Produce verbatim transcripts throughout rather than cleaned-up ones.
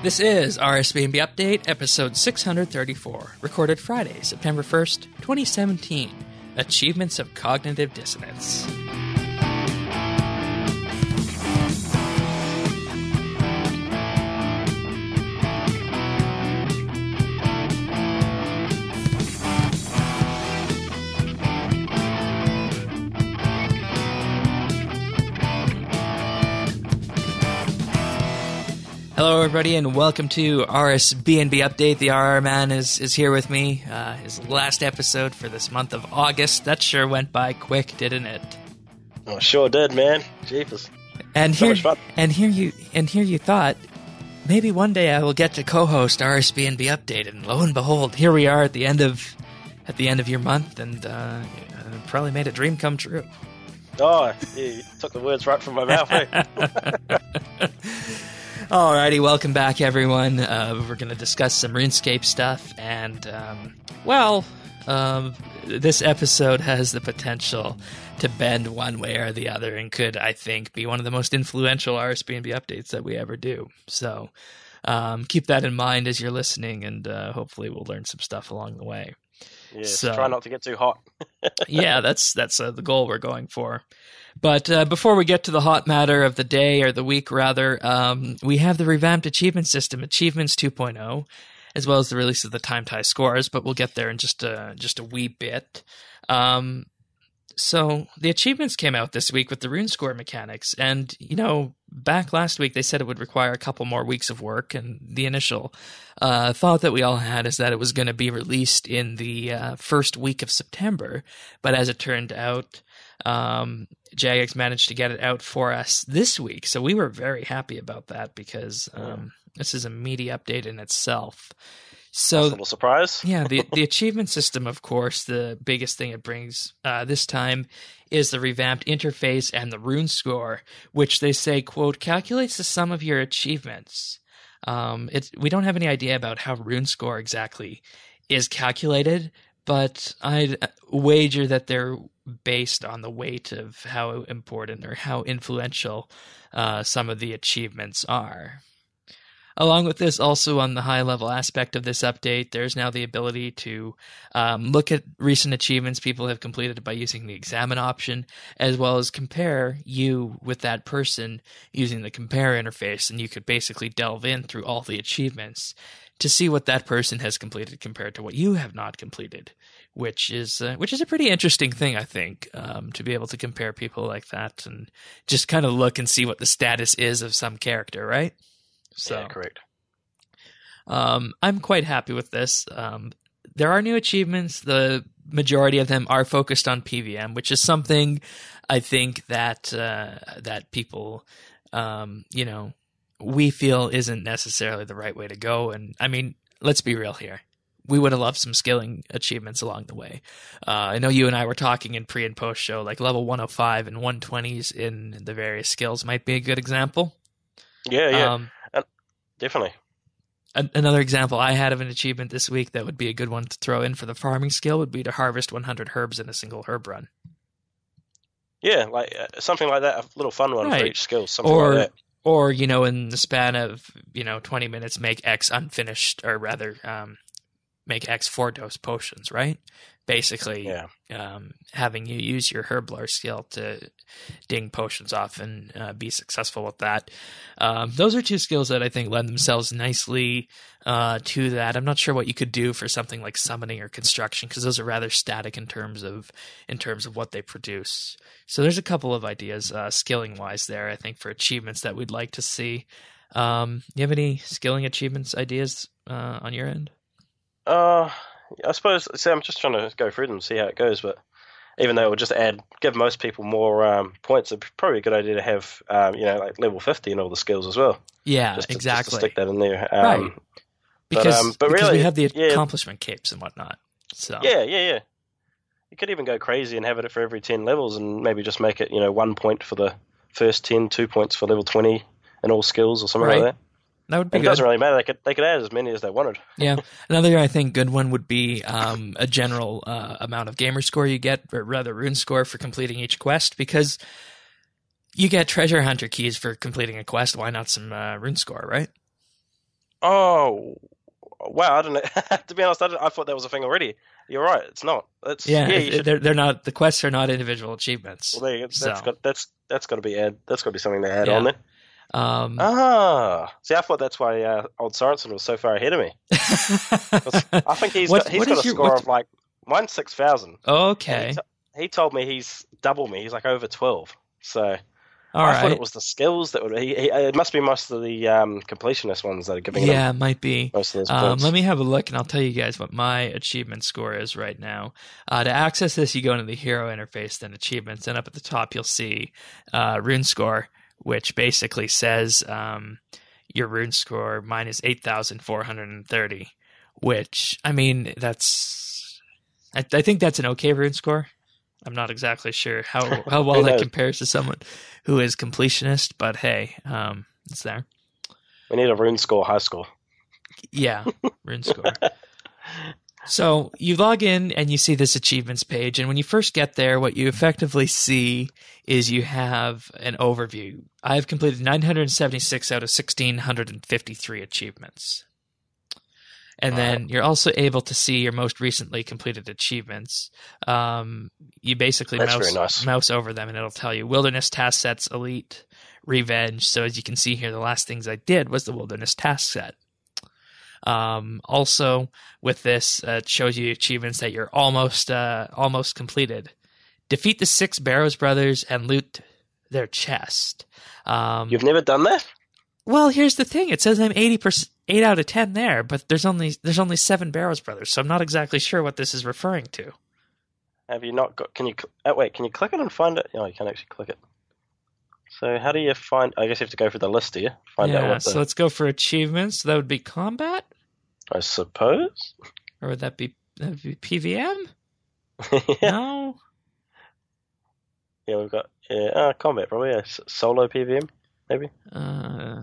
This is R S B N B Update, episode six hundred thirty-four, recorded Friday, September first, twenty seventeen. Achievements of Cognitive Dissonance. Hello, everybody, and welcome to R S B N B Update. The R R Man is, is here with me. Uh, his last episode for this month of August. That sure went by quick, didn't it? Oh, sure did, man. Jeepers. And So here, much fun. and here you, and here you thought, maybe one day I will get to co-host R S B N B Update, and lo and behold, here we are at the end of, at the end of your month, and uh, uh, probably made a dream come true. Oh, yeah, you took the words right from my mouth, eh? Alrighty, welcome back, everyone. Uh, we're going to discuss some RuneScape stuff, and, um, well, um, this episode has the potential to bend one way or the other and could, I think, be one of the most influential R S B N B updates that we ever do. So um, keep that in mind as you're listening, and uh, hopefully we'll learn some stuff along the way. Yes, So- try not to get too hot. Yeah, that's that's uh, the goal we're going for. But uh, before we get to the hot matter of the day, or the week rather, um, we have the revamped achievement system, Achievements two point oh, as well as the release of the time tie scores, but we'll get there in just a, just a wee bit. Um, so the achievements came out this week with the rune score mechanics, and, you know, back last week they said it would require a couple more weeks of work, and the initial uh, thought that we all had is that it was going to be released in the uh, first week of September, but as it turned out, um, Jagex managed to get it out for us this week, so we were very happy about that because um, this is a meaty update in itself. So Nice little surprise. yeah, the the achievement system, of course, the biggest thing it brings uh, this time is the revamped interface and the rune score, which they say, quote, calculates the sum of your achievements. Um, it, we don't have any idea about how rune score exactly is calculated, but I'd wager that they're based on the weight of how important or how influential uh, some of the achievements are. Along with this, also on the high-level aspect of this update, there's now the ability to um, look at recent achievements people have completed by using the examine option, as well as compare you with that person using the compare interface, and you could basically delve in through all the achievements to see what that person has completed compared to what you have not completed, which is uh, which is a pretty interesting thing, I think, um, to be able to compare people like that and just kind of look and see what the status is of some character, right? So, Yeah, correct. Um, I'm quite happy with this. Um, there are new achievements. The majority of them are focused on P V M, which is something I think that uh, that people, um, you know, we feel isn't necessarily the right way to go. And I mean, let's be real here. We would have loved some skilling achievements along the way. Uh, I know you and I were talking in pre and post show, like level one oh five and one twenties in the various skills might be a good example. Yeah, yeah. Um, Definitely. A- Another example I had of an achievement this week that would be a good one to throw in for the farming skill would be to harvest one hundred herbs in a single herb run. Yeah, like uh, something like that. A little fun one Right. for each skill. Something Or, like that. or you know, in the span of, you know, twenty minutes, make X unfinished, or rather, um, make X four dose potions, right? Basically, Yeah. um, having you use your Herblar skill to ding potions off and uh, be successful with that. Um, those are two skills that I think lend themselves nicely uh, to that. I'm not sure what you could do for something like summoning or construction, because those are rather static in terms of in terms of what they produce. So there's a couple of ideas uh, skilling wise there, I think, for achievements that we'd like to see. Um, you have any skilling achievements ideas uh, on your end? Uh, I suppose. See, I'm just trying to go through them and see how it goes. But even though it would just add, give most people more um, points, it's probably a good idea to have, um, you know, like level fifty in all the skills as well. Yeah, Just to, exactly. Just to stick that in there. Um, Right. Because, um, but because really, we have the yeah. accomplishment capes and whatnot. So Yeah, yeah, yeah. You could even go crazy and have it for every ten levels, and maybe just make it, you know, one point for the first ten, two points for level twenty in all skills, or something Right. like that. that would be And it good. doesn't really matter. They could they could add as many as they wanted. Yeah. Another, I think, good one would be um, a general uh, amount of gamer score you get, or rather rune score for completing each quest, because you get treasure hunter keys for completing a quest. Why not some uh, rune score, right? Oh, wow! I don't know. To be honest, I, don't- I thought that was a thing already. You're right. It's not. It's Yeah, yeah. You it- should. they're they're not the quests are not individual achievements. Well, there you go. That's So, got that's that's got to be add. That's got to be something to add on yeah. there. Um, Ah, see, I thought that's why uh, old Sorensen was so far ahead of me. 'Cause I think he's what got he's what got is a your score what? of like mine's six thousand, and he Okay, t he told me he's double me. He's like over twelve. So all I thought it right. was the skills that would. He, he, it must be most of the um, completionist ones that are giving him Yeah, it might be. most of those Um, let points. me have a look, and I'll tell you guys what my achievement score is right now. Uh, to access this, you go into the hero interface, then achievements, and up at the top you'll see uh, rune score, which basically says um, your rune score minus eight thousand four hundred thirty. Which I mean, that's I, I think that's an okay rune score. I'm not exactly sure how how well Who that knows? compares to someone who is completionist, but hey, um, it's there. We need a rune score high score. Yeah, rune score. So you log in and you see this achievements page, and when you first get there, what you effectively see is you have an overview. I've completed nine hundred seventy-six out of one thousand six hundred fifty-three achievements. And then you're also able to see your most recently completed achievements. Um, you basically That's mouse very nice. mouse over them, and it'll tell you Wilderness Task Sets, Elite, Revenge. So as you can see here, the last things I did was the Wilderness Task Set. Um, also, with this, uh, it shows you achievements that you're almost uh, almost completed. Defeat the six Barrows brothers and loot their chest. Um, You've never done that? well, here's the thing. It says I'm eighty percent, eight out of ten there, but there's only there's only seven Barrows brothers, so I'm not exactly sure what this is referring to. Have you not got? Can you? cl- Oh, wait, can you click it and find it? Oh, you can't actually click it. So how do you find? I guess you have to go through the list here. Find out Yeah, what the. so let's go for achievements. That would be combat, I suppose. or would that be that would be P V M? yeah. No. Yeah, we've got yeah, uh, combat probably. Yeah. S- Solo P V M maybe. Uh,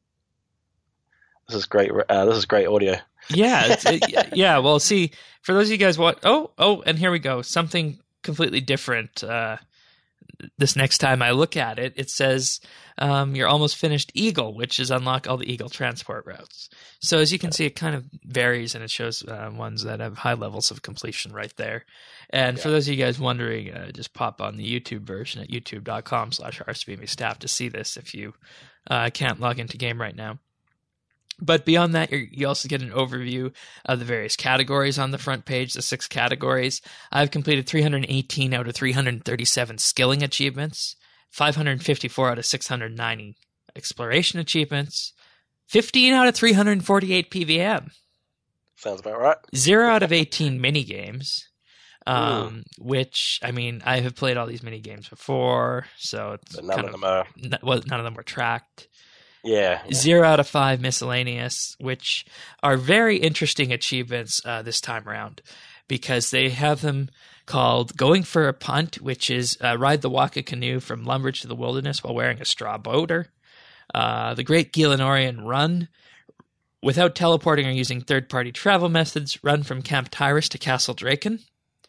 This is great. Uh, this is great audio. yeah, it's, it, yeah. Well, see, for those of you guys, what? Oh, oh, and here we go. Something completely different. Uh, this next time I look at it, it says um, you're almost finished Eagle, which is unlock all the Eagle transport routes. So as you can see, it kind of varies, and it shows uh, ones that have high levels of completion right there. And for Yeah. those of you guys wondering, uh, just pop on the YouTube version at youtube.com slash rspmstaff to see this if you uh, can't log into game right now. But beyond that, you're, you also get an overview of the various categories on the front page, the six categories. I've completed three hundred eighteen out of three hundred thirty-seven skilling achievements, five hundred fifty-four out of six hundred ninety exploration achievements, fifteen out of three hundred forty-eight P V M, Sounds about right. zero out of eighteen mini games. Um, which I mean, I have played all these mini games before, so it's But none kind of of them are. n- well, none of them were tracked. Yeah. yeah. Zero out of five miscellaneous, which are very interesting achievements uh, this time around because they have them called Going for a Punt, which is uh, ride the Waka canoe from Lumbridge to the Wilderness while wearing a straw boater. Uh, the Great Gielinorian Run, without teleporting or using third-party travel methods, run from Camp Tyrus to Castle Draken.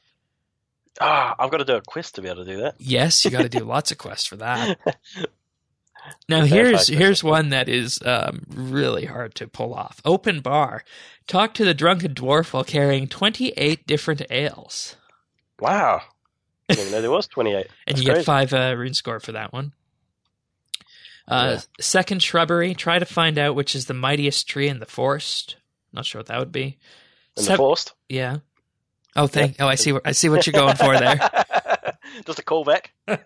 Ah, I've got to do a quest to be able to do that. Yes, you got to do lots of quests for that. Now Verify here's quests. here's one that is um, really hard to pull off. Open bar. Talk to the drunken dwarf while carrying twenty-eight different ales, Wow. I didn't even know there was twenty-eight. and That's you get crazy. five uh, rune score for that one. Uh, Yeah. Second shrubbery. Try to find out which is the mightiest tree in the forest. Not sure what that would be. In the Sev- forest. Yeah. Oh, thank. Oh, I see. What, I see what you're going for there. Just a callback.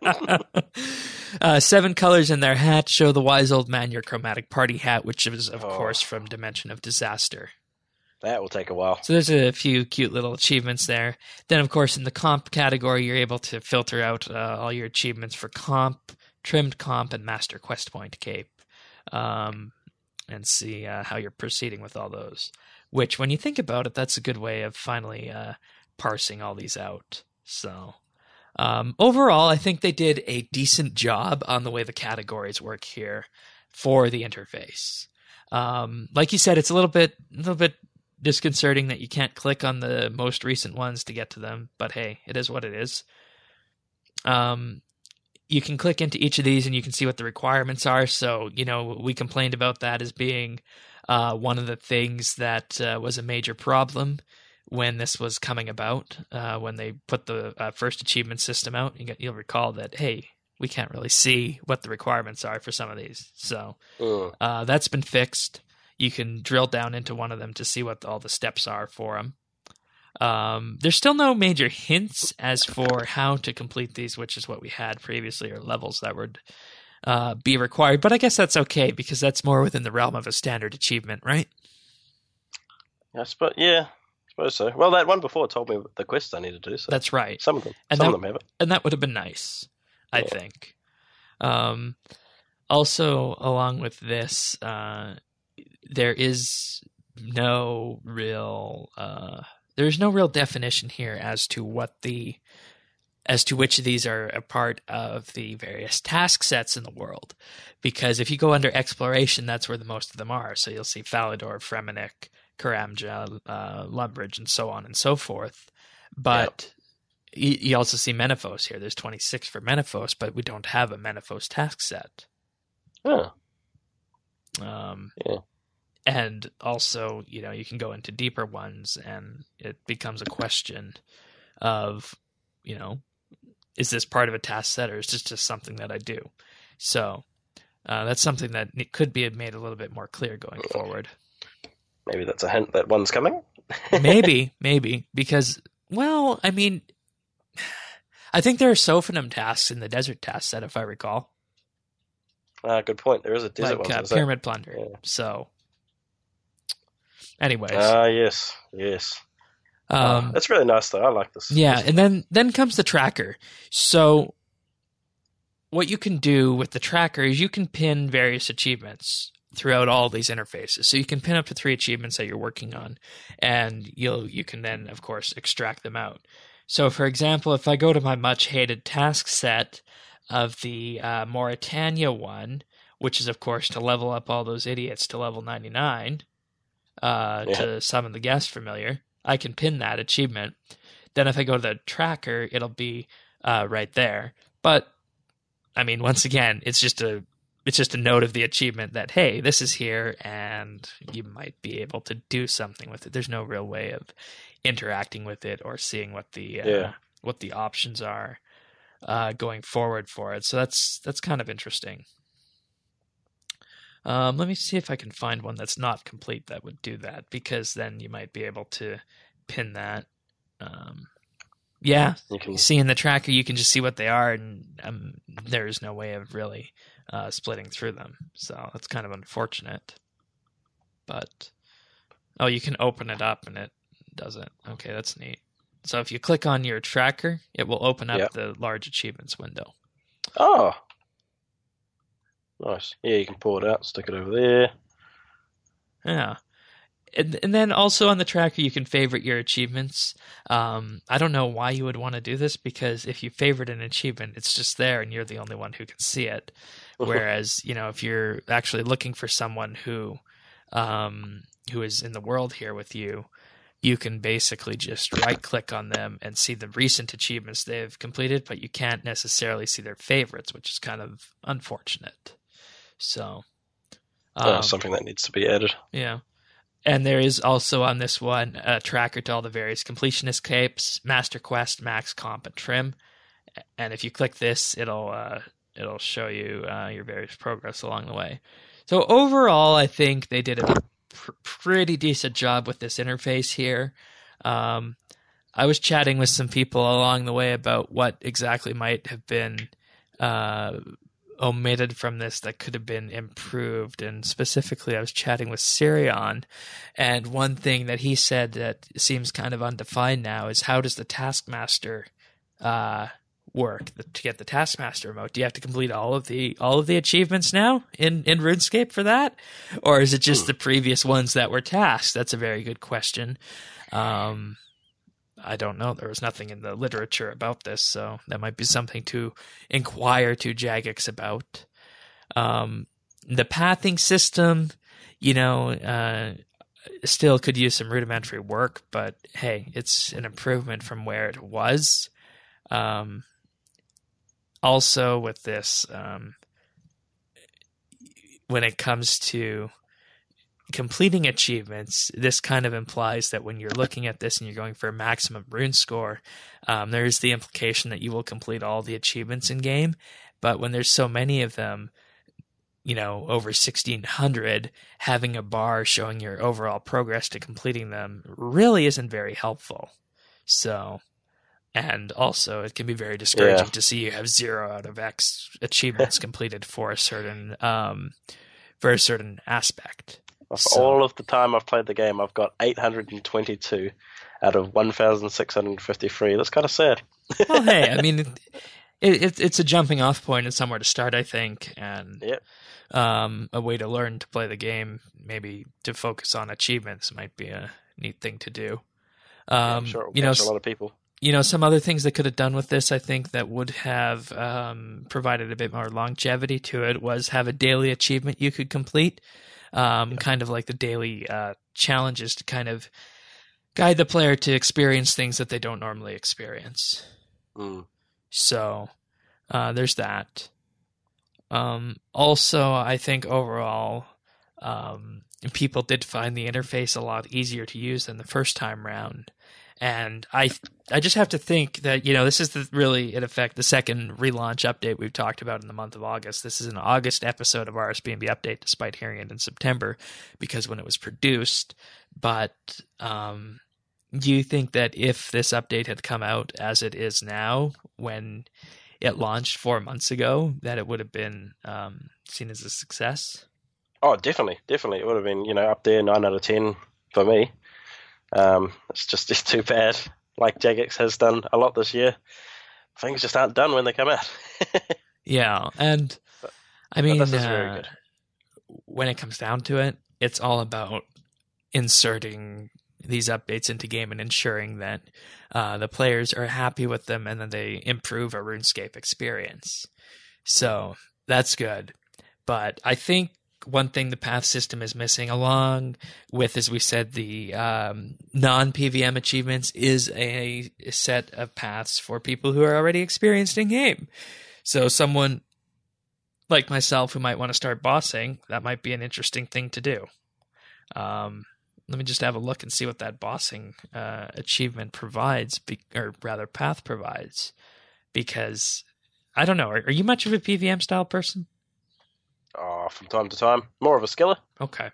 uh, seven colors in their hat. Show the wise old man your chromatic party hat, which is, of Oh. course, from Dimension of Disaster. That will take a while. So there's a few cute little achievements there. Then, of course, in the comp category, you're able to filter out uh, all your achievements for comp, trimmed comp, and master quest point cape, um, and see uh, how you're proceeding with all those. Which, when you think about it, that's a good way of finally uh, parsing all these out. So, um, overall, I think they did a decent job on the way the categories work here for the interface. Um, like you said, it's a little bit, a little bit disconcerting that you can't click on the most recent ones to get to them, but hey, it is what it is. Um, you can click into each of these and you can see what the requirements are. So, you know, we complained about that as being Uh, one of the things that uh, was a major problem when this was coming about, uh, when they put the uh, first achievement system out, you get, you'll recall that, hey, we can't really see what the requirements are for some of these. So Mm. uh, that's been fixed. You can drill down into one of them to see what all the steps are for them. Um, there's still no major hints as for how to complete these, which is what we had previously, or levels that would uh, be required. But I guess that's okay, because that's more within the realm of a standard achievement, right? I suppose, yeah, I suppose so. Well, that one before told me the quests I need to do. So That's right. some of them, And some that, of them have it. And that would have been nice, I Yeah. think. Um, also, along with this, uh, there is no real uh, there's no real definition here as to what the as to which of these are a part of the various task sets in the world. Because if you go under exploration, that's where the most of them are. So you'll see Falador, Fremennik, Karamja, uh, Lumbridge, and so on and so forth. But you, you also see Menaphos here. There's twenty-six for Menaphos, but we don't have a Menaphos task set. Oh, Um, yeah. And also, you know, you can go into deeper ones, and it becomes a question of, you know, is this part of a task set, or is this just something that I do? So uh, that's something that it could be made a little bit more clear going forward. Maybe that's a hint that one's coming. maybe, maybe, because, well, I mean, I think there are Sophanum tasks in the desert task set, if I recall. Ah, good point. There is a desert like one. uh, is there? Pyramid Plunder. Yeah. So, anyways. Ah, yes, yes. Um, oh, it's really nice, though. I like this. Yeah, This- and then then comes the tracker. So what you can do with the tracker is you can pin various achievements throughout all these interfaces. So you can pin up to three achievements that you're working on, and you'll you can then, of course, extract them out. So, for example, if I go to my much-hated task set of the uh, Mauritania one, which is, of course, to level up all those idiots to level ninety-nine, uh, Yeah. to summon the guest familiar, I can pin that achievement. Then if I go to the tracker, it'll be uh, right there. But I mean, once again, it's just a it's just a note of the achievement that, hey, this is here, and you might be able to do something with it. There's no real way of interacting with it or seeing what the uh, Yeah. what the options are uh, going forward for it. So that's that's kind of interesting. Um, let me see if I can find one that's not complete that would do that, because then you might be able to pin that. Um, yeah, You can. you see in the tracker, you can just see what they are, and um, there's no way of really uh, splitting through them. So that's kind of unfortunate. But, oh, you can open it up and it does it. Okay, that's neat. So if you click on your tracker, it will open up Yep. the large achievements window. Oh, nice. Yeah, you can pull it out, stick it over there. Yeah. And, and then also on the tracker, you can favorite your achievements. Um, I don't know why you would want to do this, because if you favorite an achievement, it's just there and you're the only one who can see it. Whereas, you know, if you're actually looking for someone who um, who is in the world here with you, you can basically just right-click on them and see the recent achievements they've completed, but you can't necessarily see their favorites, which is kind of unfortunate. So, Oh, um, something that needs to be added. yeah. And there is also on this one a tracker to all the various completionist capes, Master Quest, Max Comp, and Trim. And if you click this, it'll uh, it'll show you uh, your various progress along the way. So overall, I think they did a pr- pretty decent job with this interface here. Um, I was chatting with some people along the way about what exactly might have been uh, omitted from this that could have been improved, and specifically I was chatting with Sirion, and one thing that he said that seems kind of undefined now is, how does the Taskmaster uh, work the, to get the Taskmaster remote? Do you have to complete all of the all of the achievements now in, in RuneScape for that, or is it just the previous ones that were tasks? That's a very good question. Um, I don't know. There was nothing in the literature about this, so that might be something to inquire to Jagex about. Um, the pathing system, you know, uh, still could use some rudimentary work, but hey, it's an improvement from where it was. Um, also, with this, um, when it comes to completing achievements, this kind of implies that when you're looking at this and you're going for a maximum rune score, um, there's the implication that you will complete all the achievements in game. But when there's so many of them, you know, over sixteen hundred, having a bar showing your overall progress to completing them really isn't very helpful. So, and also it can be very discouraging yeah. to see you have zero out of X achievements completed for a certain, um, for a certain aspect. For So, all of the time I've played the game, I've got eight hundred twenty-two out of one thousand six hundred fifty-three. That's kind of sad. well, hey, I mean, it, it, it's a jumping off point and somewhere to start, I think, and Yep. um, a way to learn to play the game, maybe to focus on achievements might be a neat thing to do. Um, Yeah, I'm sure it will you know, catch a lot of people. You know, some other things they could have done with this, I think, that would have um, provided a bit more longevity to it was have a daily achievement you could complete, um, kind of like the daily uh, challenges to kind of guide the player to experience things that they don't normally experience. Mm. So uh, there's that. Um, also, I think overall, um, people did find the interface a lot easier to use than the first time round. And I I just have to think that, you know, this is the, really, in effect, the second relaunch update we've talked about in the month of August. This is an August episode of R S B N B Update, despite hearing it in September, because when it was produced. But um, do you think that if this update had come out as it is now, when it launched four months ago, that it would have been um, seen as a success? Oh, definitely, definitely. It would have been, you know, up there, nine out of ten for me. Um, it's just it's too bad. Like Jagex has done a lot this year, things just aren't done when they come out. Yeah, and But- I mean, this is very uh, good. when it comes down to it, it's all about inserting these updates into game and ensuring that uh, the players are happy with them and that they improve a RuneScape experience. So that's good. But I think one thing the path system is missing, along with, as we said, the um, non-P V M achievements, is a set of paths for people who are already experienced in game. So someone like myself who might want to start bossing, that might be an interesting thing to do. Um, let me just have a look and see what that bossing uh, achievement provides, be- or rather path provides, because I don't know. Are, are you much of a P V M style person? Oh, from time to time, more of a skiller. Okay.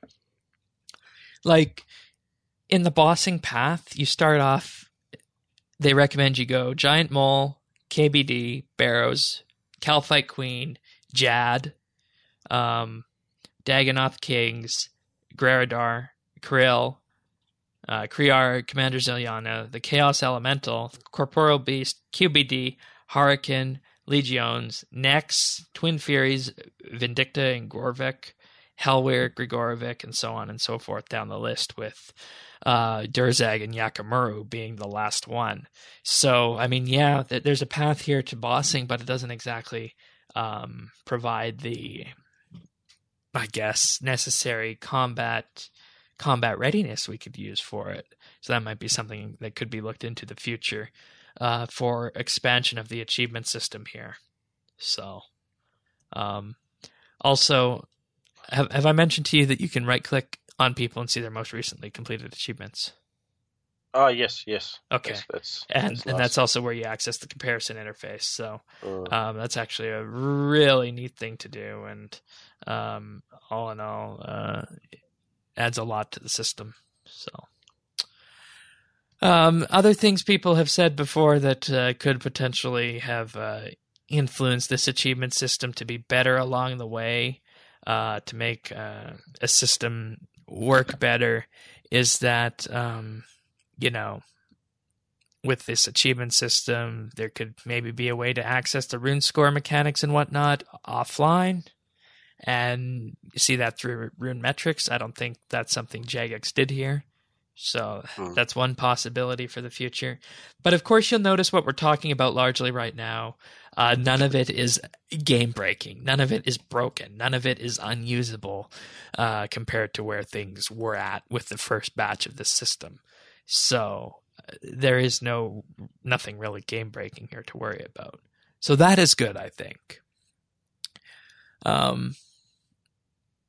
Like, in the bossing path, you start off, they recommend you go Giant Mole, K B D, Barrows, Calphite Queen, Jad, um, Dagonoth Kings, Greridar, Krill, uh, Kriar, Commander Ziliana, the Chaos Elemental, Corporeal Beast, Q B D, Hurricane, Legiones, Nex, Twin Furies, Vindicta and Gorvik, Helwyr, Grigorovic, and so on and so forth down the list, with uh, Durzag and Yakamuru being the last one. So, I mean, yeah, th- there's a path here to bossing, but it doesn't exactly um, provide the, I guess, necessary combat combat readiness we could use for it. So that might be something that could be looked into the future. Uh, for expansion of the achievement system here. So, um, also, have, have I mentioned to you that you can right-click on people and see their most recently completed achievements? Oh, yes, yes. Okay. That's, that's, And that's and nice. that's also where you access the comparison interface. So Mm. um, that's actually a really neat thing to do. And um, all in all, uh, it adds a lot to the system. So. Um, other things people have said before that uh, could potentially have uh, influenced this achievement system to be better along the way, uh, to make uh, a system work better, is that, um, you know, with this achievement system, there could maybe be a way to access the rune score mechanics and whatnot offline. And you see that through rune metrics. I don't think that's something Jagex did here. So Hmm. that's one possibility for the future. But of course, you'll notice what we're talking about largely right now. Uh, none of it is game breaking. None of it is broken. None of it is unusable uh, compared to where things were at with the first batch of this system. So uh, there is no nothing really game breaking here to worry about. So that is good, I think. Um.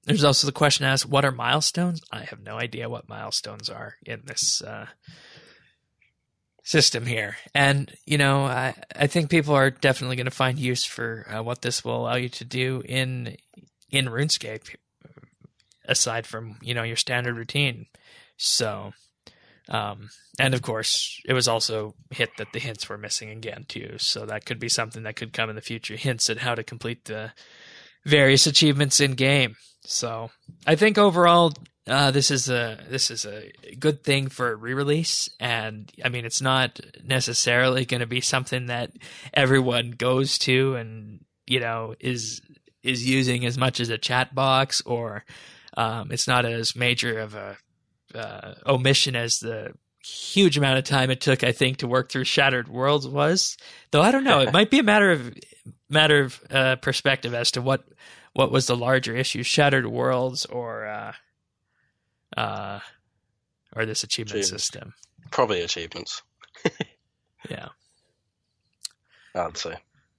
there's also the question asked, what are milestones? I have no idea what milestones are in this uh, system here. And, you know, I, I think people are definitely going to find use for uh, what this will allow you to do in in RuneScape, aside from, you know, your standard routine. So, um, and of course, it was also hit that the hints were missing again, too. So that could be something that could come in the future, hints at how to complete the various achievements in game. So I think overall, uh, this is a this is a good thing for a re-release, and I mean it's not necessarily going to be something that everyone goes to and you know is is using as much as a chat box, or um, it's not as major of a uh, omission as the huge amount of time it took, I think, to work through Shattered Worlds was. Though I don't know, it might be a matter of matter of uh, perspective as to what. What was the larger issue, Shattered Worlds or uh, uh, or this achievement Achievements. system? Probably achievements. Yeah. I'd say.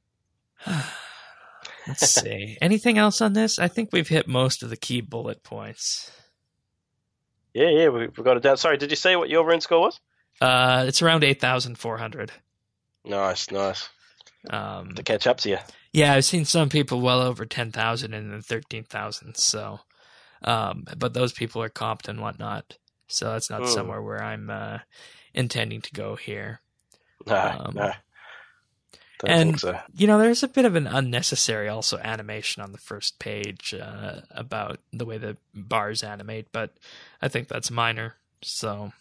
Let's see. Anything else on this? I think we've hit most of the key bullet points. Yeah, yeah, we, we got it down. Sorry, did you say what your rune score was? Uh, it's around eight thousand four hundred. Nice, nice. Um, To catch up to you. yeah, I've seen some people well over ten thousand and then thirteen thousand. So, um, but those people are comped and whatnot. So that's not Mm. somewhere where I'm uh, intending to go here. No, Um, no. Don't and think so. you know, there's a bit of an unnecessary also animation on the first page uh, about the way the bars animate, but I think that's minor. So,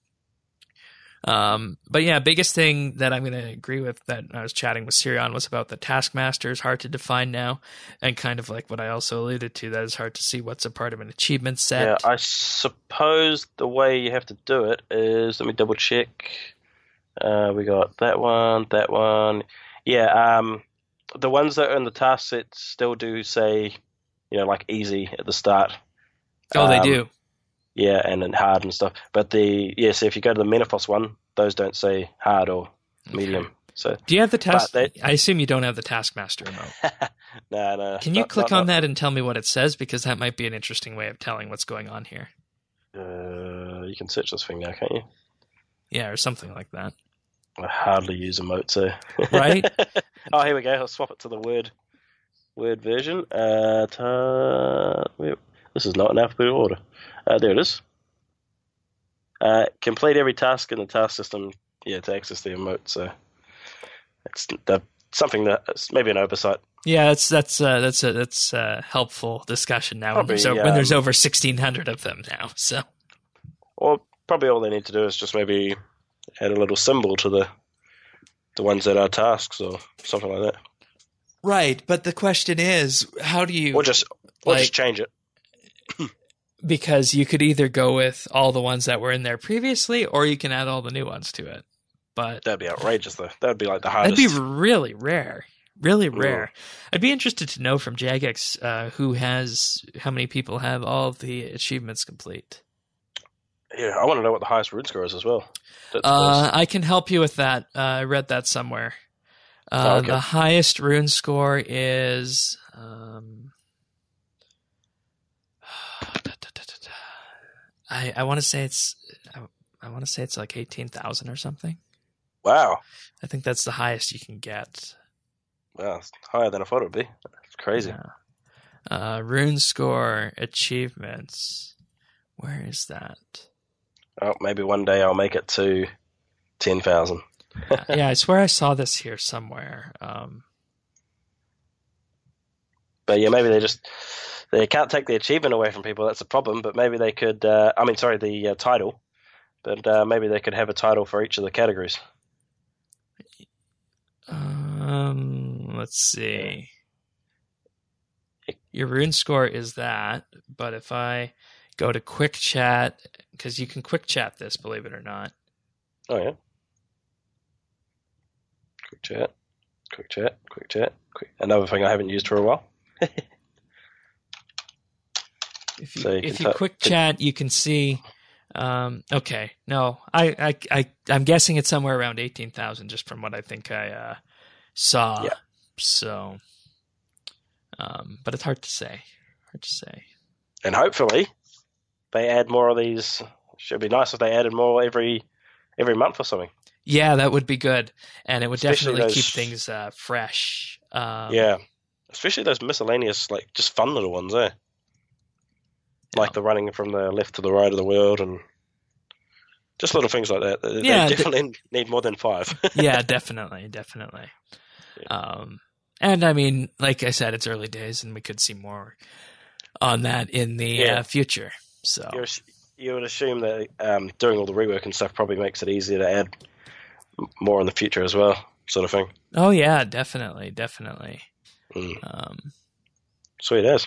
um, but yeah, biggest thing that I'm going to agree with that I was chatting with Sirion was about the Taskmaster is hard to define now, and kind of like what I also alluded to, that it's hard to see what's a part of an achievement set. Yeah, I suppose the way you have to do it is, let me double check. Uh, we got that one, that one. Yeah, um, the ones that are in the task set still do say, you know, like easy at the start. oh, they Um, do. Yeah, and then hard and stuff. But the yeah, so if you go to the Menaphos one, those don't say hard or medium. Okay. So Do you have the task? they- I assume you don't have the Taskmaster remote. no, no. Can you not- click not- on that and tell me what it says? Because that might be an interesting way of telling what's going on here. Uh, you can search this thing now, can't you? Yeah, or something like that. I hardly use emotes, so Right? Oh, here we go. I'll swap it to the word word version. Uh, ta- wait, this is not in alphabetical order. Uh, there it is. Uh, complete every task in the task system. Yeah, to access the emote. So it's the, something that it's maybe an oversight. Yeah, that's that's uh, that's a that's a helpful discussion now when Probably, there's, o- when there's um, over sixteen hundred of them now. So Or probably all they need to do is just maybe add a little symbol to the the ones that are tasks or something like that, right, but the question is, how do you? or just or like- just change it. Because you could either go with all the ones that were in there previously, or you can add all the new ones to it. But That'd be outrageous, though. That'd be like the that'd hardest. be really rare, really Mm. rare. I'd be interested to know from Jagex uh, who has how many people have all of the achievements complete. Yeah, I want to know what the highest rune score is as well. That's Uh, I can help you with that. Uh, I read that somewhere. Uh, Oh, okay. The highest rune score is. Um, I I want to say it's. I, I want to say it's like eighteen thousand or something. wow, I think that's the highest you can get. wow, it's higher than I thought it would be. It's crazy. Yeah. Uh, rune score achievements. Where is that? Oh, maybe one day I'll make it to ten thousand. Uh, yeah, I swear I saw this here somewhere. Um, But yeah, maybe they just they can't take the achievement away from people. That's a problem. But maybe they could. Uh, I mean, sorry, the uh, title. But uh, maybe they could have a title for each of the categories. Um, let's see. Your rune score is that, but if I go to quick chat, because you can quick chat this, believe it or not. Oh yeah. Quick chat, quick chat, quick chat. Quick. Another thing I haven't used for a while. If you, So you if can you t- quick can- chat, you can see. Um, okay, no, I, I, I, I'm guessing it's somewhere around eighteen thousand, just from what I think I uh, saw. Yeah. So, um, but it's hard to say. Hard to say. and hopefully they add more of these. Should be nice if they added more every every month or something. Yeah, that would be good, and it would Especially definitely those- keep things uh, fresh. Um, Yeah, especially those miscellaneous, like just fun little ones, eh? Like Yeah. the running from the left to the right of the world, and just little things like that. They Yeah, they definitely need more than five. yeah, definitely, definitely. Yeah. Um, and I mean, like I said, it's early days, and we could see more on that in the Yeah. uh, future. So You're, you would assume that um, doing all the rework and stuff probably makes it easier to add m- more in the future as well, sort of thing. oh yeah, definitely, definitely. Mm. Um, Sweet as.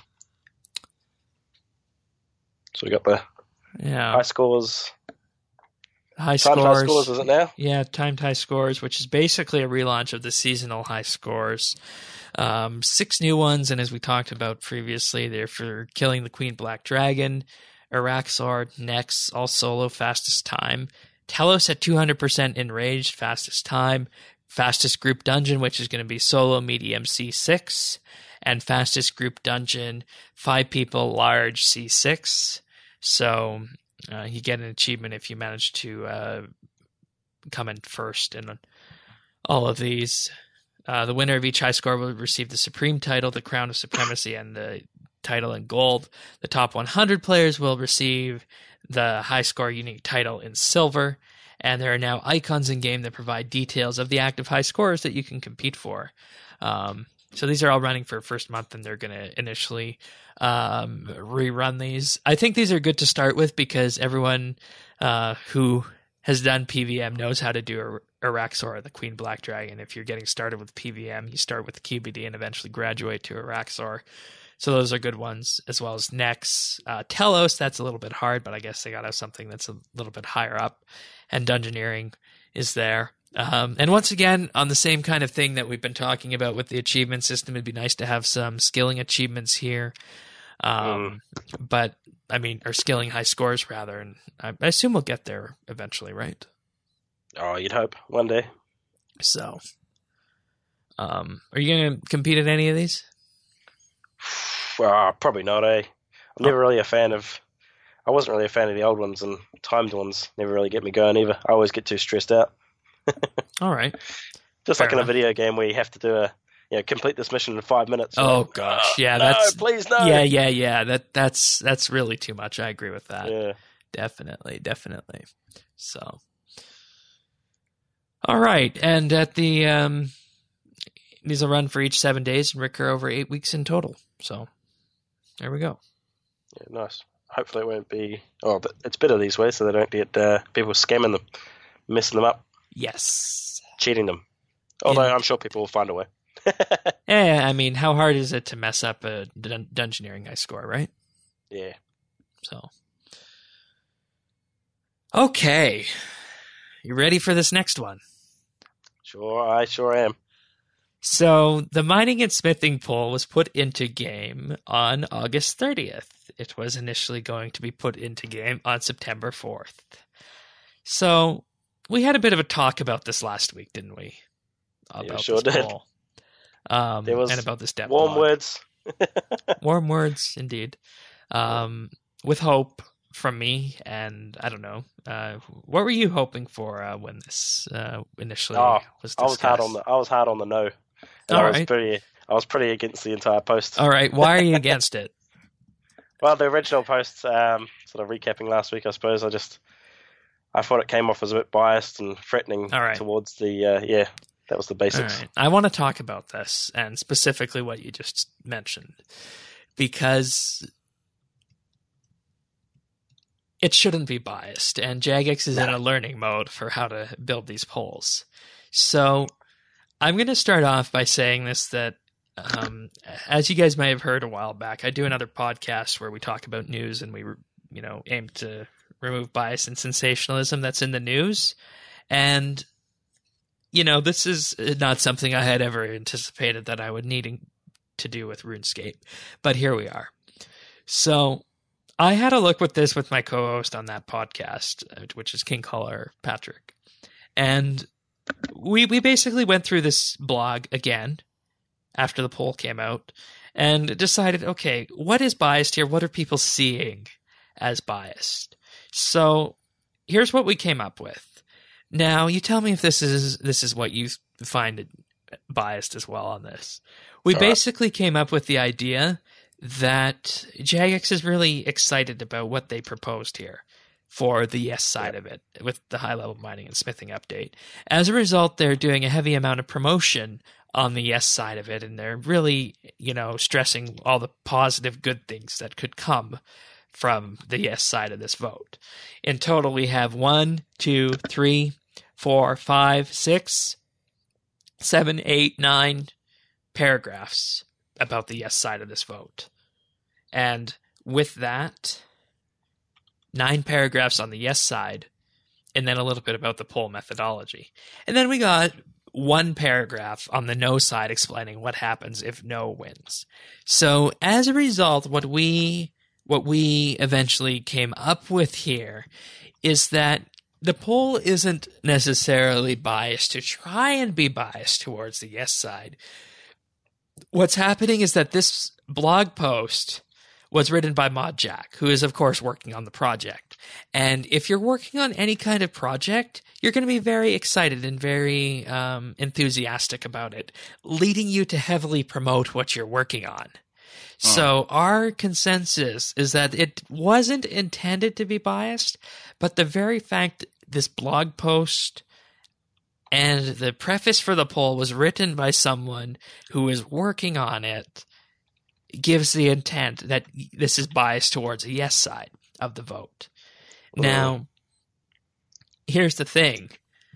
So we got the yeah, high scores. high Timed scores. high scores, is it now? Yeah, timed high scores, which is basically a relaunch of the seasonal high scores. Um, six new ones, and as we talked about previously, they're for Killing the Queen Black Dragon, Araxor, Nex, all solo, fastest time. Telos at two hundred percent enraged, fastest time. Fastest group dungeon, which is going to be solo medium C six. And fastest group dungeon, five people, large C six. So uh, you get an achievement if you manage to uh, come in first in all of these. Uh, the winner of each high score will receive the Supreme title, the Crown of Supremacy, and the title in gold. The top one hundred players will receive the high score unique title in silver. And there are now icons in game that provide details of the active high scores that you can compete for. Um, so these are all running for first month, and they're going to initially um, rerun these. I think these are good to start with because everyone uh, who has done P V M knows how to do Araxor, the Queen Black Dragon. If you're getting started with P V M, you start with the Q B D and eventually graduate to Araxor. So those are good ones, as well as Nex. Uh, Telos, that's a little bit hard, but I guess they got to have something that's a little bit higher up. And Dungeoneering is there. Um, and once again, on the same kind of thing that we've been talking about with the achievement system, it'd be nice to have some skilling achievements here. Um, mm. But, I mean, or skilling high scores, rather. And I, I assume we'll get there eventually, right? Oh, you'd hope. One day. So, um, are you going to compete in any of these? Well, probably not, eh? I'm never really a fan of... I wasn't really a fan of the old ones, and timed ones never really get me going either. I always get too stressed out. All right. Just Fair like enough. in a video game where you have to do a, you know, complete this mission in five minutes. Oh Like, gosh, yeah, no, that's please no. yeah, yeah, yeah. That that's that's really too much. I agree with that. Yeah. Definitely, definitely. So, all right, and at the um, these will run for each seven days and recur over eight weeks in total. So, there we go. Yeah, nice. Hopefully it won't be... Oh, but it's better these ways so they don't get uh, people scamming them, messing them up, Yes. cheating them. Although In- I'm sure people will find a way. Yeah, I mean, how hard is it to mess up a dun- Dungeoneering high score, right? Yeah. So, okay, you ready for this next one? Sure, I sure am. So, the mining and smithing poll was put into game on August thirtieth. It was initially going to be put into game on September fourth. So, we had a bit of a talk about this last week, didn't we? About Yeah, sure this did. poll. Um, There was and about this dev Warm blog. words. Warm words, indeed. Um, with hope from me, and I don't know. Uh, what were you hoping for uh, when this uh, initially Oh, was I discussed? was hard on the. I was hard on the no. And All I was right. pretty. I was pretty against the entire post. All right. Why are you against it? Well, the original post, um, sort of recapping last week, I suppose. I just, I thought it came off as a bit biased and threatening All right. towards the. Uh, yeah, that was the All basics. right. I want to talk about this and specifically what you just mentioned because it shouldn't be biased, and Jagex is in a learning mode for how to build these polls. So I'm going to start off by saying this, that um, as you guys may have heard a while back, I do another podcast where we talk about news and we, you know, aim to remove bias and sensationalism that's in the news. And, you know, this is not something I had ever anticipated that I would need to do with RuneScape, but here we are. So I had a look with this with my co-host on that podcast, which is King Color Patrick. And we we basically went through this blog again after the poll came out, and decided, okay, what is biased here? What are people seeing as biased? So here's what we came up with. Now, you tell me if this is this is what you find biased as well on this. We All basically right. came up with the idea that Jagex is really excited about what they proposed here for the yes side yeah. of it with the high-level mining and smithing update. As a result, they're doing a heavy amount of promotion on the yes side of it, and they're really, you know, stressing all the positive good things that could come from the yes side of this vote. In total, we have one, two, three, four, five, six, seven, eight, nine paragraphs about the yes side of this vote. And with that, nine paragraphs on the yes side, and then a little bit about the poll methodology. And then we got one paragraph on the no side explaining what happens if no wins. So as a result, what we what we eventually came up with here is that the poll isn't necessarily biased to try and be biased towards the yes side. What's happening is that this blog post was written by Mod Jack, who is, of course, working on the project. And if you're working on any kind of project, you're going to be very excited and very um, enthusiastic about it, leading you to heavily promote what you're working on. Oh. So our consensus is that it wasn't intended to be biased, but the very fact this blog post and the preface for the poll was written by someone who is working on it gives the intent that this is biased towards the yes side of the vote. Oh. Now, here's the thing.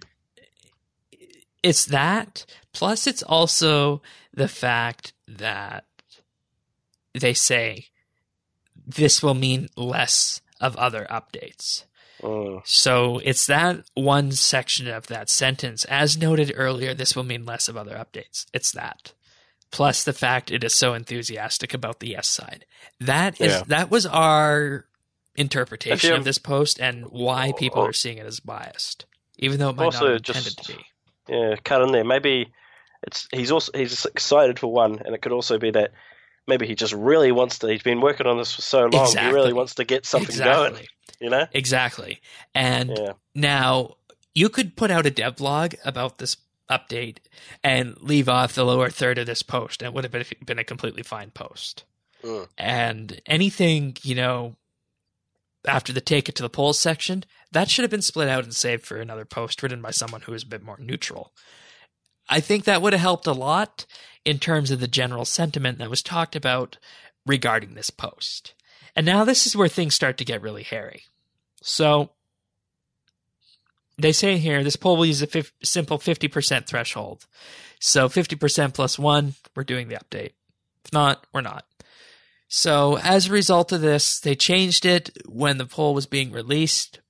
It's that, plus it's also the fact that they say this will mean less of other updates. Oh. So it's that one section of that sentence. As noted earlier, this will mean less of other updates. It's that. Plus the fact it is so enthusiastic about the yes side. That is yeah. that was our interpretation of this post and why people are seeing it as biased, even though it might also not be intended just, to be. Yeah, cut in there. Maybe it's he's also he's excited for one, and it could also be that maybe he just really wants to. He's been working on this for so long. Exactly. He really wants to get something exactly. going. You know, exactly. And yeah. now you could put out a devlog about this update and leave off the lower third of this post, and it would have been, been a completely fine post. Mm. And anything, you know, after the take it to the polls section, that should have been split out and saved for another post written by someone who is a bit more neutral. I think that would have helped a lot in terms of the general sentiment that was talked about regarding this post. And now this is where things start to get really hairy. So they say here, this poll will use a fif- simple fifty percent threshold. So fifty percent plus one, we're doing the update. If not, we're not. So as a result of this, they changed it when the poll was being released.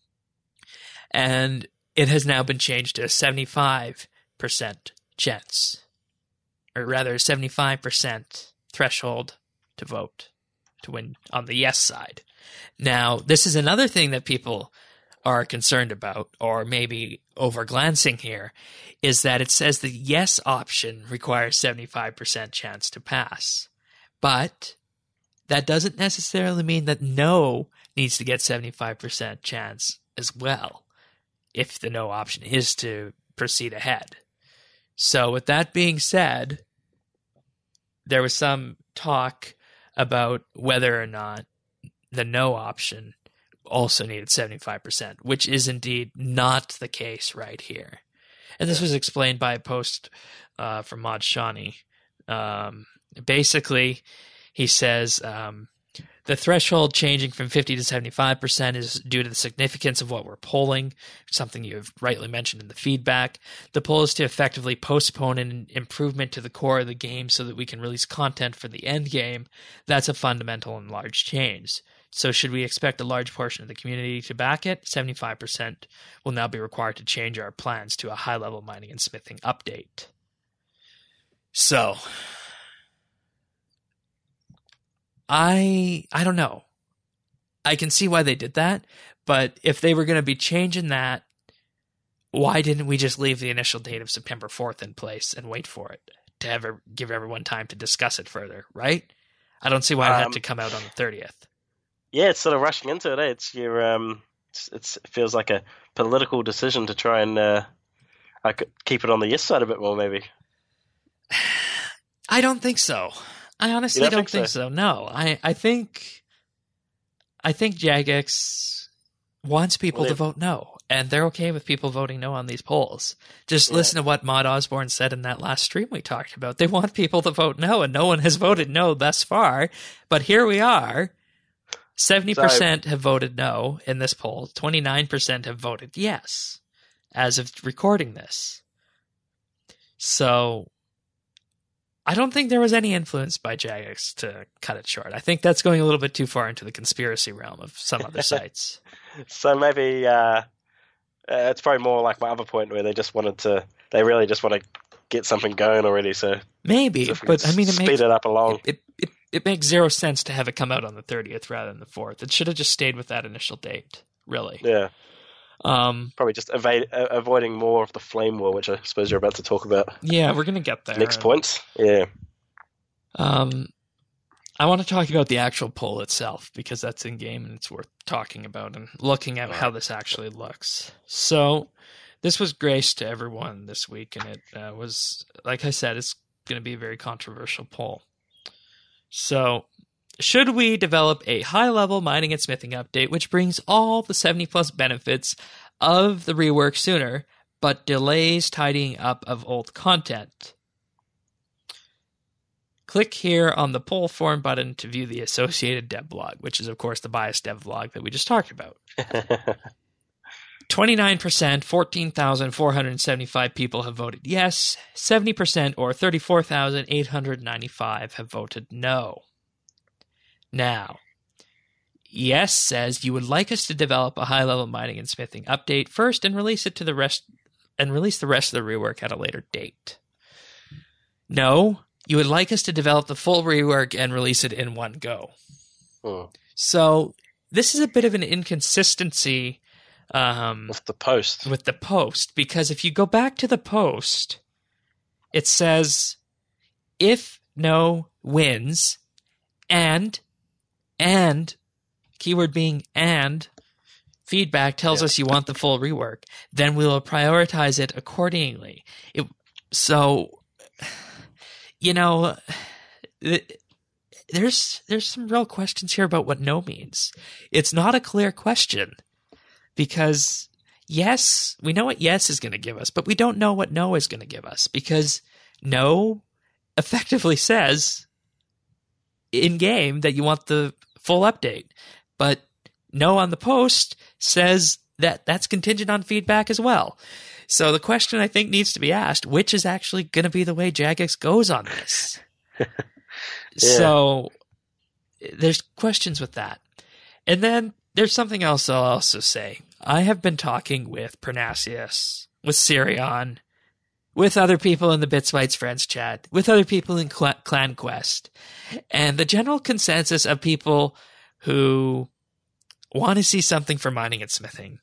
And it has now been changed to a seventy-five percent chance. Or rather, seventy-five percent threshold to vote, to win on the yes side. Now, this is another thing that people are concerned about, or maybe overglancing here, is that it says the yes option requires seventy-five percent chance to pass. But that doesn't necessarily mean that no needs to get seventy-five percent chance as well, if the no option is to proceed ahead. So with that being said, there was some talk about whether or not the no option also needed seventy-five percent, which is indeed not the case right here. And this was explained by a post uh, from Mod Shawnee. Um, basically, he says um, the threshold changing from fifty to seventy-five percent is due to the significance of what we're polling, something you've rightly mentioned in the feedback. The poll is to effectively postpone an improvement to the core of the game so that we can release content for the end game. That's a fundamental and large change. So should we expect a large portion of the community to back it? seventy-five percent will now be required to change our plans to a high-level mining and smithing update. So, I I don't know. I can see why they did that, but if they were going to be changing that, why didn't we just leave the initial date of September fourth in place and wait for it to ever give everyone time to discuss it further, right? I don't see why it Um, had to come out on the thirtieth. Yeah, it's sort of rushing into it. Eh? It's your um, it's, it's it feels like a political decision to try and uh, I could keep it on the yes side a bit more, maybe. I don't think so. I honestly don't don't, think think, so? so. No, I, I think I think Jagex wants people Well, to they- vote no, and they're okay with people voting no on these polls. Just Yeah. listen to what Maud Osborne said in that last stream we talked about. They want people to vote no, and no one has voted no thus far. But here we are. seventy percent have voted no in this poll. twenty-nine percent have voted yes as of recording this. So I don't think there was any influence by Jagex to cut it short. I think that's going a little bit too far into the conspiracy realm of some other sites. So maybe uh, uh, it's probably more like my other point where they just wanted to, they really just want to get something going already. So Maybe, so if we but can I mean, it speed makes it up along. it, it it makes zero sense to have it come out on the thirtieth rather than the fourth. It should have just stayed with that initial date, really. Yeah, Um, probably just evade, uh, avoiding more of the flame war, which I suppose you're about to talk about. yeah, we're gonna get there. Next point. Yeah. Um, I want to talk about the actual poll itself because that's in game and it's worth talking about and looking at how this actually looks. So, this was graced to everyone this week, and it uh, was, like I said, it's going to be a very controversial poll. So, should we develop a high-level mining and smithing update which brings all the seventy plus benefits of the rework sooner, but delays tidying up of old content? Click here on the poll form button to view the associated devlog, which is, of course, the biased devlog that we just talked about. twenty-nine percent, fourteen thousand four hundred seventy-five people have voted yes. seventy percent, or thirty-four thousand eight hundred ninety-five, have voted no. Now, yes says you would like us to develop a high-level mining and smithing update first and release it to the rest and release the rest of the rework at a later date. No, you would like us to develop the full rework and release it in one go. Hmm. So this is a bit of an inconsistency um, With the post. with the post, because if you go back to the post, it says if no wins and and keyword being and feedback tells Yeah. us you want the full rework, then we will prioritize it accordingly. It, so, you know, it, there's there's some real questions here about what no means. It's not a clear question because yes, we know what yes is going to give us, but we don't know what no is going to give us because no effectively says in game that you want the full update, but no on the post says that that's contingent on feedback as well. So the question I think needs to be asked, which is actually going to be the way Jagex goes on this? Yeah. So there's questions with that. And then there's something else I'll also say. I have been talking with Pernasius, with Sirion, with other people in the Bits Bytes Friends chat, with other people in Cl- Clan Quest, and the general consensus of people who want to see something for mining and smithing,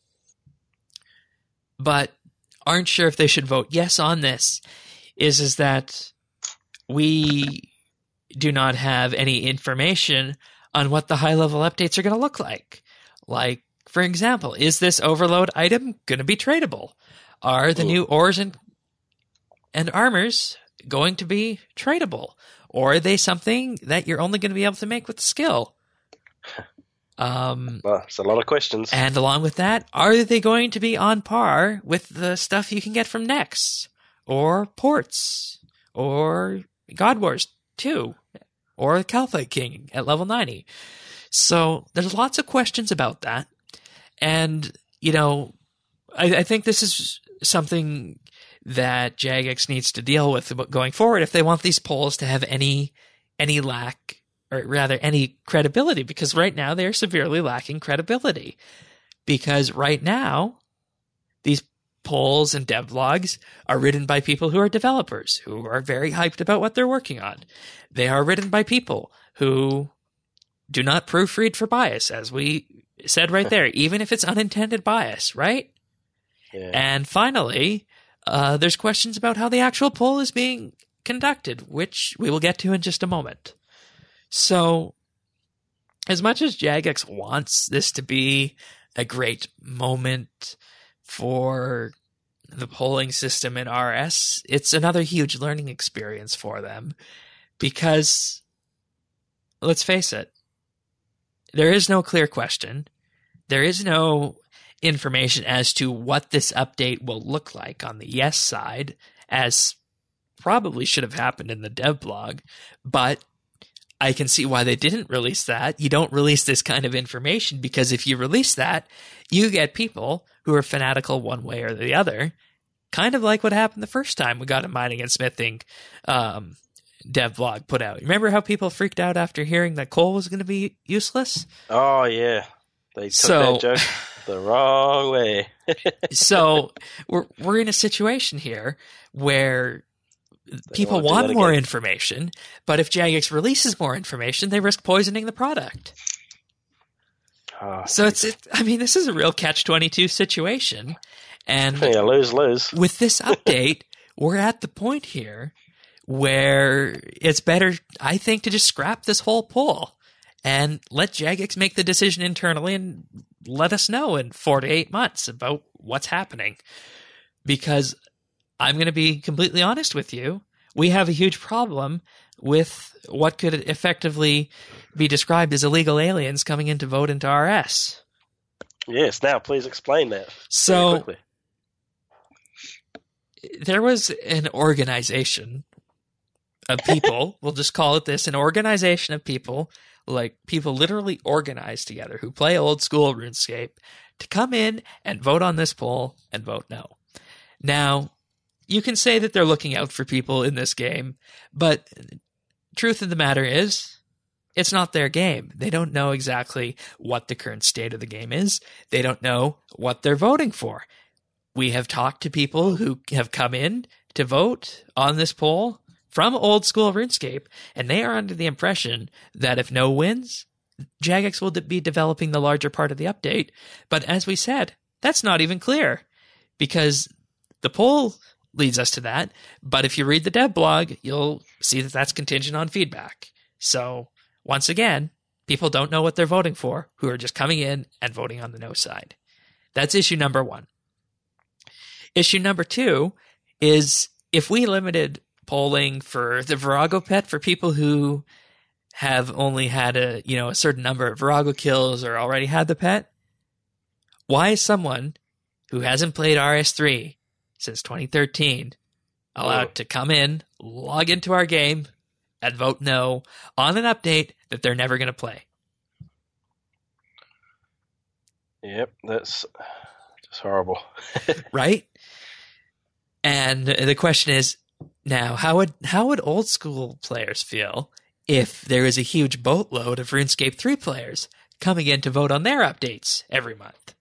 but aren't sure if they should vote yes on this, is, is that we do not have any information on what the high-level updates are going to look like. Like, for example, is this overload item going to be tradable? Are the Ooh. new ores and and armors going to be tradable? Or are they something that you're only going to be able to make with skill? Um, Well, it's a lot of questions. and along with that, are they going to be on par with the stuff you can get from Nex? Or Ports? Or God Wars two? Or Calphite King at level ninety? So there's lots of questions about that. And, you know, I, I think this is something that Jagex needs to deal with going forward if they want these polls to have any any lack, or rather any credibility, because right now they're severely lacking credibility. Because right now, these polls and devlogs are written by people who are developers, who are very hyped about what they're working on. They are written by people who do not proofread for bias, as we said right there, even if it's unintended bias, right? Yeah. And finally, uh, there's questions about how the actual poll is being conducted, which we will get to in just a moment. So, as much as Jagex wants this to be a great moment for the polling system in R S, it's another huge learning experience for them because, let's face it, there is no clear question. There is no information as to what this update will look like on the yes side, as probably should have happened in the dev blog, but I can see why they didn't release that. You don't release this kind of information because if you release that, you get people who are fanatical one way or the other, kind of like what happened the first time we got a mining and smithing um, dev blog put out. Remember how people freaked out after hearing that coal was going to be useless? Oh, yeah. They took so, that joke the wrong way. so we're we're in a situation here where they people want, want more again. information, but if Jagex releases more information, they risk poisoning the product. Oh, so it's, it, I mean, this is a real catch twenty-two situation. And yeah, lose, lose. With this update, we're at the point here where it's better, I think, to just scrap this whole poll and let Jagex make the decision internally and let us know in four to eight months about what's happening. Because I'm going to be completely honest with you, we have a huge problem with what could effectively be described as illegal aliens coming in to vote into R S. Yes, now please explain that. So, there was an organization of people, we'll just call it this, an organization of people, like people literally organized together who play old school RuneScape to come in and vote on this poll and vote no. Now, you can say that they're looking out for people in this game, but truth of the matter is, it's not their game. They don't know exactly what the current state of the game is. They don't know what they're voting for. We have talked to people who have come in to vote on this poll from old school RuneScape, and they are under the impression that if no wins, Jagex will be developing the larger part of the update. But as we said, that's not even clear, because the poll leads us to that. But if you read the dev blog, you'll see that that's contingent on feedback. So once again, people don't know what they're voting for, who are just coming in and voting on the no side. That's issue number one. Issue number two is if we limited polling for the Virago pet for people who have only had a, you know, a certain number of Virago kills or already had the pet, why is someone who hasn't played R S three since twenty thirteen allowed oh. to come in, log into our game, and vote no on an update that they're never going to play? Yep, that's just horrible. Right? And the question is, now, how would how would old school players feel if there is a huge boatload of RuneScape three players coming in to vote on their updates every month?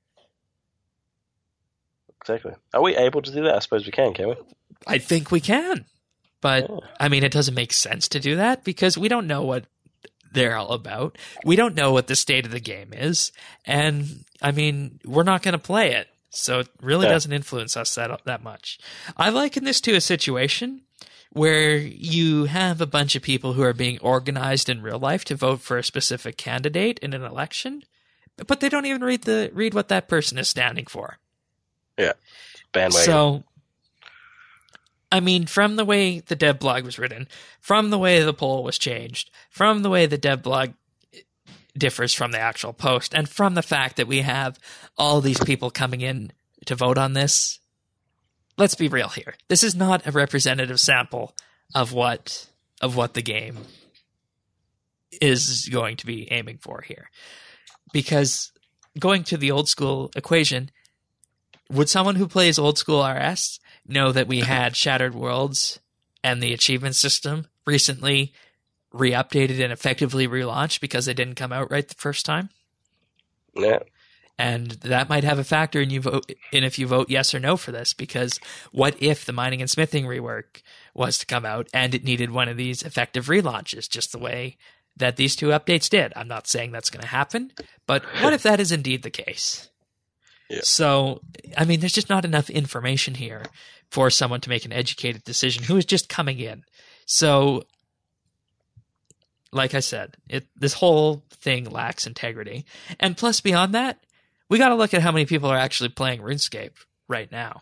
Exactly. Are we able to do that? I suppose we can, can we? I think we can. But, yeah. I mean, it doesn't make sense to do that because we don't know what they're all about. We don't know what the state of the game is. And, I mean, we're not going to play it. So it really yeah. doesn't influence us that that much. I liken this to a situation where you have a bunch of people who are being organized in real life to vote for a specific candidate in an election, but they don't even read the read what that person is standing for. Yeah, bandwagon. So, I mean, from the way the dev blog was written, from the way the poll was changed, from the way the dev blog differs from the actual post, and from the fact that we have all these people coming in to vote on this, let's be real here. This is not a representative sample of what of what the game is going to be aiming for here. Because going to the old school equation, would someone who plays old school R S know that we had Shattered Worlds and the achievement system recently re-updated and effectively relaunched because they didn't come out right the first time? Yeah. And that might have a factor in you vote in if you vote yes or no for this, because what if the mining and smithing rework was to come out and it needed one of these effective relaunches, just the way that these two updates did? I'm not saying that's going to happen, but what if that is indeed the case? Yeah. So, I mean, there's just not enough information here for someone to make an educated decision who is just coming in. So, like I said, it this whole thing lacks integrity. And plus, beyond that, we got to look at how many people are actually playing RuneScape right now.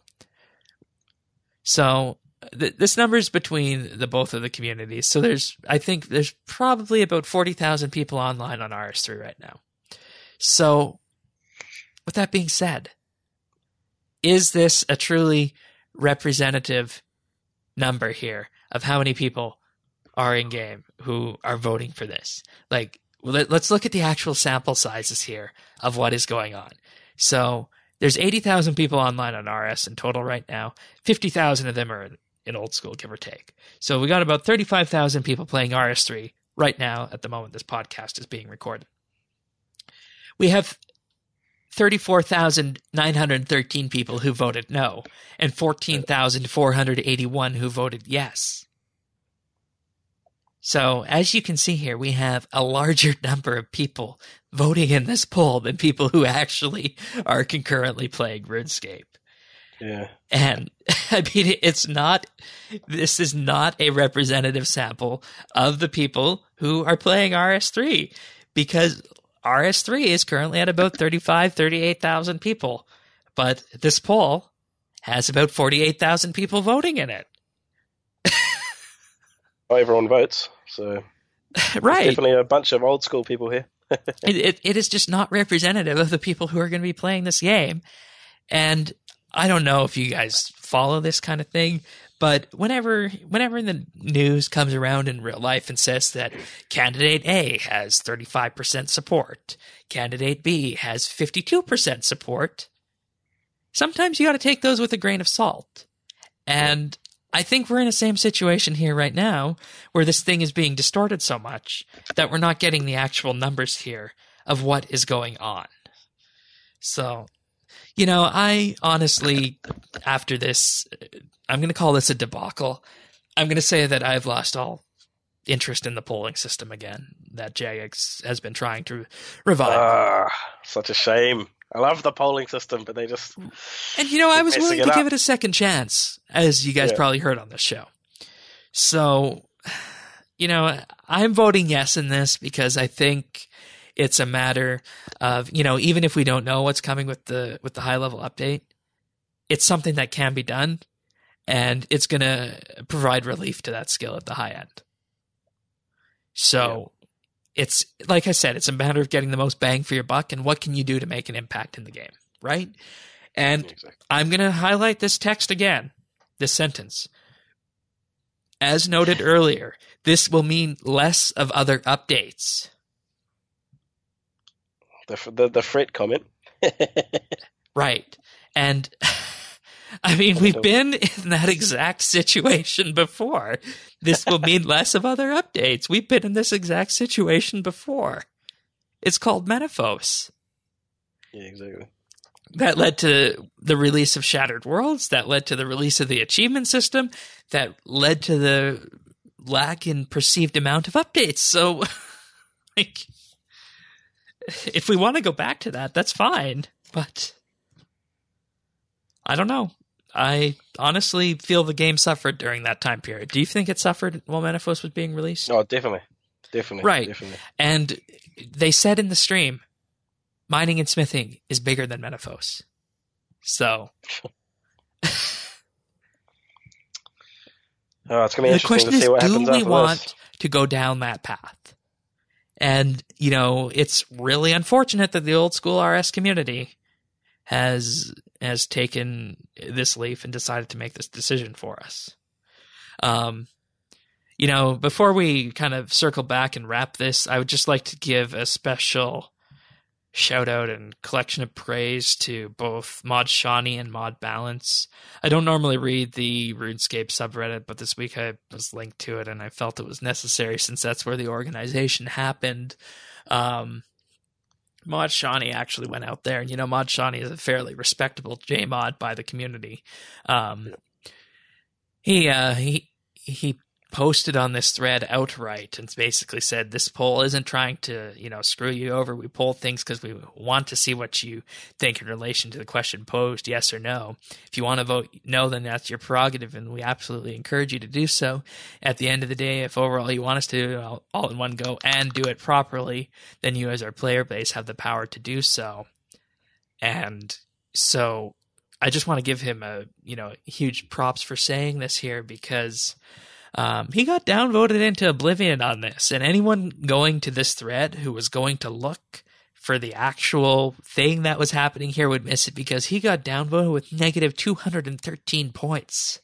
So, th- this number is between the both of the communities. So, there's, I think there's probably about forty thousand people online on R S three right now. So, with that being said, is this a truly representative number here of how many people are in game who are voting for this? Like, let, let's look at the actual sample sizes here of what is going on. So there's eighty thousand people online on R S in total right now. fifty thousand of them are in, in old school, give or take. So we got about thirty-five thousand people playing R S three right now at the moment this podcast is being recorded. We have thirty-four thousand nine hundred thirteen people who voted no, and fourteen thousand four hundred eighty-one who voted yes. So, as you can see here, we have a larger number of people voting in this poll than people who actually are concurrently playing RuneScape. Yeah. And, I mean, it's not, this is not a representative sample of the people who are playing R S three, because R S three is currently at about thirty-five, thirty-eight thousand people, but this poll has about forty-eight thousand people voting in it. Well, everyone votes, so right. There's definitely a bunch of old school people here. it, it, it is just not representative of the people who are going to be playing this game. And I don't know if you guys follow this kind of thing, but whenever whenever the news comes around in real life and says that candidate A has thirty-five percent support, candidate B has fifty-two percent support, sometimes you got to take those with a grain of salt. And I think we're in the same situation here right now, where this thing is being distorted so much that we're not getting the actual numbers here of what is going on. So, you know, I honestly, after this, I'm going to call this a debacle. I'm going to say that I've lost all interest in the polling system again that Jagex has been trying to revive. Ah, such a shame. I love the polling system, but they just... And, you know, I was willing to up. give it a second chance, as you guys yeah. probably heard on this show. So, you know, I'm voting yes in this because I think it's a matter of, you know, even if we don't know what's coming with the with the high-level update, it's something that can be done, and it's going to provide relief to that skill at the high end. So... Yeah. It's, like I said, it's a matter of getting the most bang for your buck and what can you do to make an impact in the game, right? And exactly. I'm going to highlight this text again, this sentence. As noted earlier, this will mean less of other updates. The the, the Fret comment. Right. And... I mean, we've been in that exact situation before. This will mean less of other updates. We've been in this exact situation before. It's called Menaphos. Yeah, exactly. That led to the release of Shattered Worlds. That led to the release of the achievement system. That led to the lack in perceived amount of updates. So, like, if we want to go back to that, that's fine. But I don't know. I honestly feel the game suffered during that time period. Do you think it suffered while Menaphos was being released? Oh, definitely. Definitely. Right. Definitely. And they said in the stream, mining and smithing is bigger than Menaphos. So. oh, it's going to be the question interesting to see is, what happens do we after want this. to go down that path? And, you know, it's really unfortunate that the old school R S community has has taken this leaf and decided to make this decision for us. Um, you know, before we kind of circle back and wrap this, I would just like to give a special shout out and collection of praise to both Mod Shawnee and Mod Balance. I don't normally read the RuneScape subreddit, but this week I was linked to it and I felt it was necessary since that's where the organization happened. Um, Mod Shawnee actually went out there, and you know, Mod Shawnee is a fairly respectable J mod by the community. Um, he, uh, he, he posted on this thread outright and basically said this poll isn't trying to, you know, screw you over. We poll things because we want to see what you think in relation to the question posed, yes or no. If you want to vote no, then that's your prerogative, and we absolutely encourage you to do so. At the end of the day, if overall you want us to do it all, all in one go and do it properly, then you as our player base have the power to do so. And so I just want to give him a, you know, huge props for saying this here, because Um, he got downvoted into oblivion on this, and anyone going to this thread who was going to look for the actual thing that was happening here would miss it, because he got downvoted with negative two hundred thirteen points.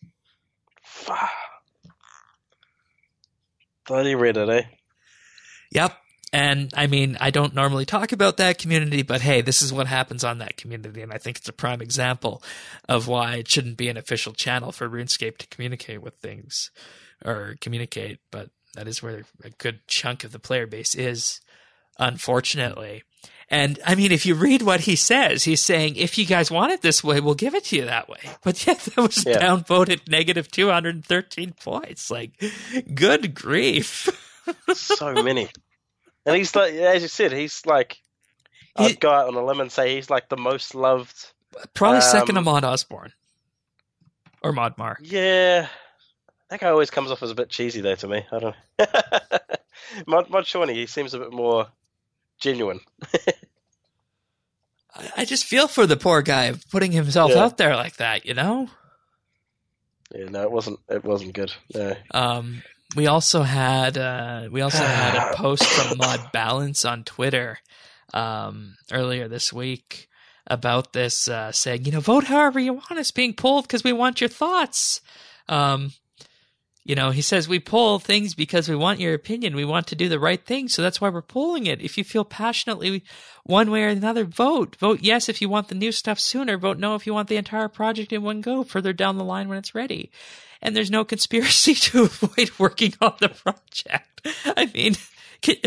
Bloody Reddit, eh? Yep. And, I mean, I don't normally talk about that community, but hey, this is what happens on that community, and I think it's a prime example of why it shouldn't be an official channel for RuneScape to communicate with things. Or communicate, but that is where a good chunk of the player base is, unfortunately. And, I mean, if you read what he says, he's saying, if you guys want it this way, we'll give it to you that way. But yet that was yeah. downvoted negative two hundred thirteen points. Like, good grief. So many. And he's like, as you said, he's like, he, I'd go out on a limb and say he's like the most loved. Probably um, second to Mod Osborne. Or Mod Mar. Yeah. That guy always comes off as a bit cheesy, though, to me. I don't know. Mod, Mod Shawnee, he seems a bit more genuine. I just feel for the poor guy putting himself yeah. out there like that, you know? Yeah, no, it wasn't. It wasn't good. No. Um, we also had uh, we also had a post from Mod Balance on Twitter um, earlier this week about this, uh, saying, you know, vote however you want. It's being pulled because we want your thoughts. Um, You know, he says we pull things because we want your opinion. We want to do the right thing, so that's why we're pulling it. If you feel passionately one way or another, vote. Vote yes if you want the new stuff sooner. Vote no if you want the entire project in one go further down the line when it's ready. And there's no conspiracy to avoid working on the project. I mean... Can...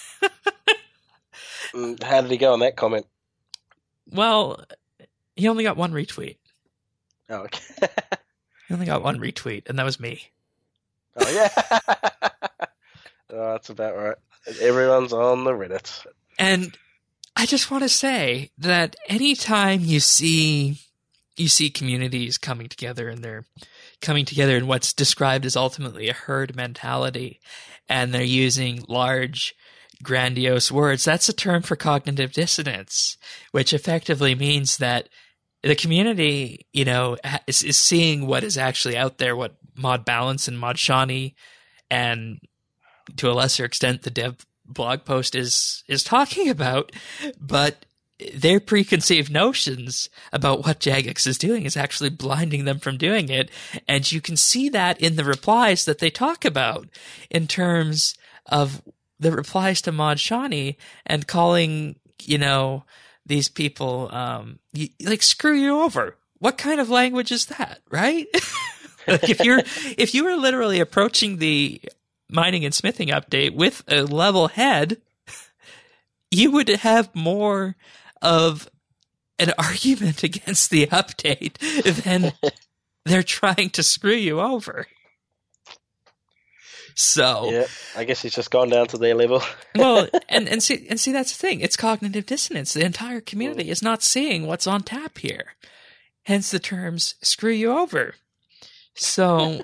How did he go on that comment? Well, he only got one retweet. Oh, okay. He only got one retweet, and that was me. Oh, yeah. Oh, that's about right. Everyone's on the Reddit. And I just want to say that anytime you see you see communities coming together, and they're coming together in what's described as ultimately a herd mentality, and they're using large, grandiose words, that's a term for cognitive dissonance, which effectively means that the community, you know, is, is seeing what is actually out there, what Mod Balance and Mod Shawnee, and to a lesser extent the dev blog post is is talking about, but their preconceived notions about what Jagex is doing is actually blinding them from doing it, and you can see that in the replies that they talk about in terms of the replies to Mod Shawnee and calling, you know, these people, um, you, like, screw you over. What kind of language is that, right? Like, if you're, if you were literally approaching the mining and smithing update with a level head, you would have more of an argument against the update than they're trying to screw you over. So, yeah, I guess he's just gone down to their level. well, and, and see, and see, that's the thing. It's cognitive dissonance. The entire community is not seeing what's on tap here. Hence the terms "screw you over." So,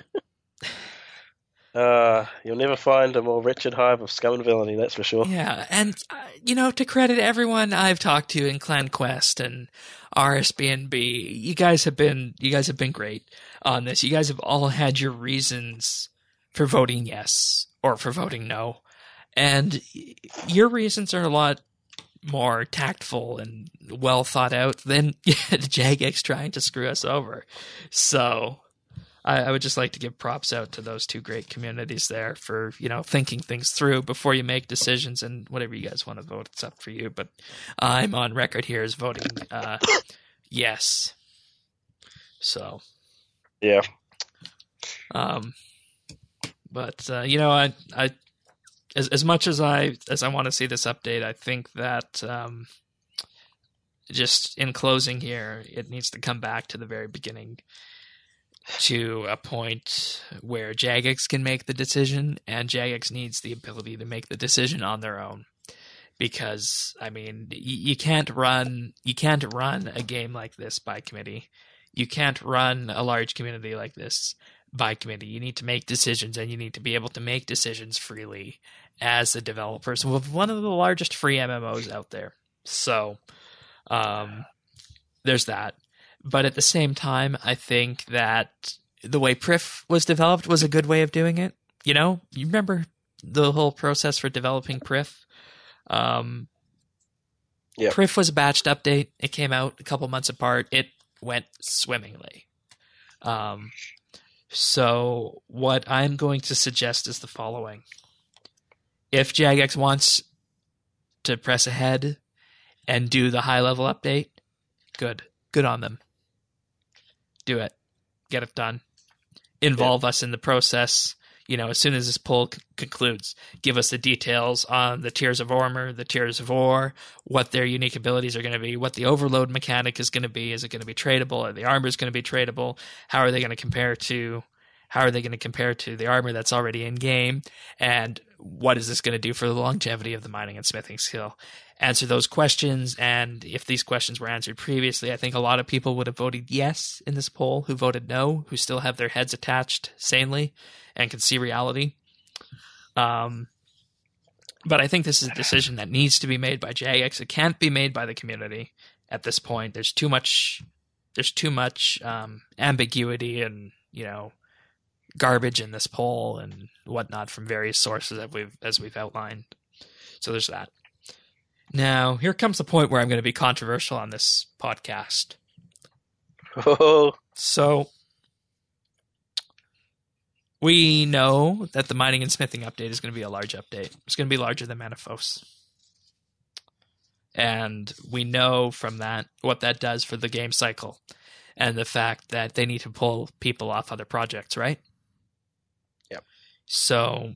uh, you'll never find a more wretched hive of scum and villainy. That's for sure. Yeah, and uh, you know, to credit everyone I've talked to in Clan Quest and R S B N B, you guys have been, you guys have been great on this. You guys have all had your reasons for voting yes or for voting no. And your reasons are a lot more tactful and well thought out than yeah, Jagex trying to screw us over. So I, I would just like to give props out to those two great communities there for, you know, thinking things through before you make decisions, and whatever you guys want to vote, it's up for you. But I'm on record here as voting uh, yes. So. Yeah. Um, But uh, you know, I, I, as as much as I as I want to see this update, I think that um, just in closing here, it needs to come back to the very beginning. to a point where Jagex can make the decision, and Jagex needs the ability to make the decision on their own. Because, I mean, you can't run you can't run a game like this by committee. You can't run a large community like this by committee. You need to make decisions, and you need to be able to make decisions freely as the developers of one of the largest free M M Os out there. So, um, there's that. But at the same time, I think that the way Prif was developed was a good way of doing it. You know, you remember the whole process for developing Prif? Um, yep. Prif was a batched update. It came out a couple months apart. It went swimmingly. Um, so what I'm going to suggest is the following. If Jagex wants to press ahead and do the high-level update, good. Good on them. Do it. Get it done. Involve yep. us in the process. You know, as soon as this poll c- concludes, give us the details on the tiers of armor, the tiers of ore, what their unique abilities are going to be, what the overload mechanic is going to be. Is it going to be tradable? Are the armors going to be tradable? How are they going to compare to? How are they going to compare to the armor that's already in game? And what is this going to do for the longevity of the mining and smithing skill? Answer those questions, and if these questions were answered previously, I think a lot of people would have voted yes in this poll who voted no, who still have their heads attached sanely and can see reality. Um, but I think this is a decision that needs to be made by Jagex. It can't be made by the community at this point. There's too much, there's too much um, ambiguity and, you know, garbage in this poll and whatnot from various sources that we've as we've outlined. So there's that. Now, here comes the point where I'm going to be controversial on this podcast. Oh. So, we know that the mining and smithing update is going to be a large update. It's going to be larger than Manaphos. And we know from that what that does for the game cycle and the fact that they need to pull people off other projects, right? Yep. So,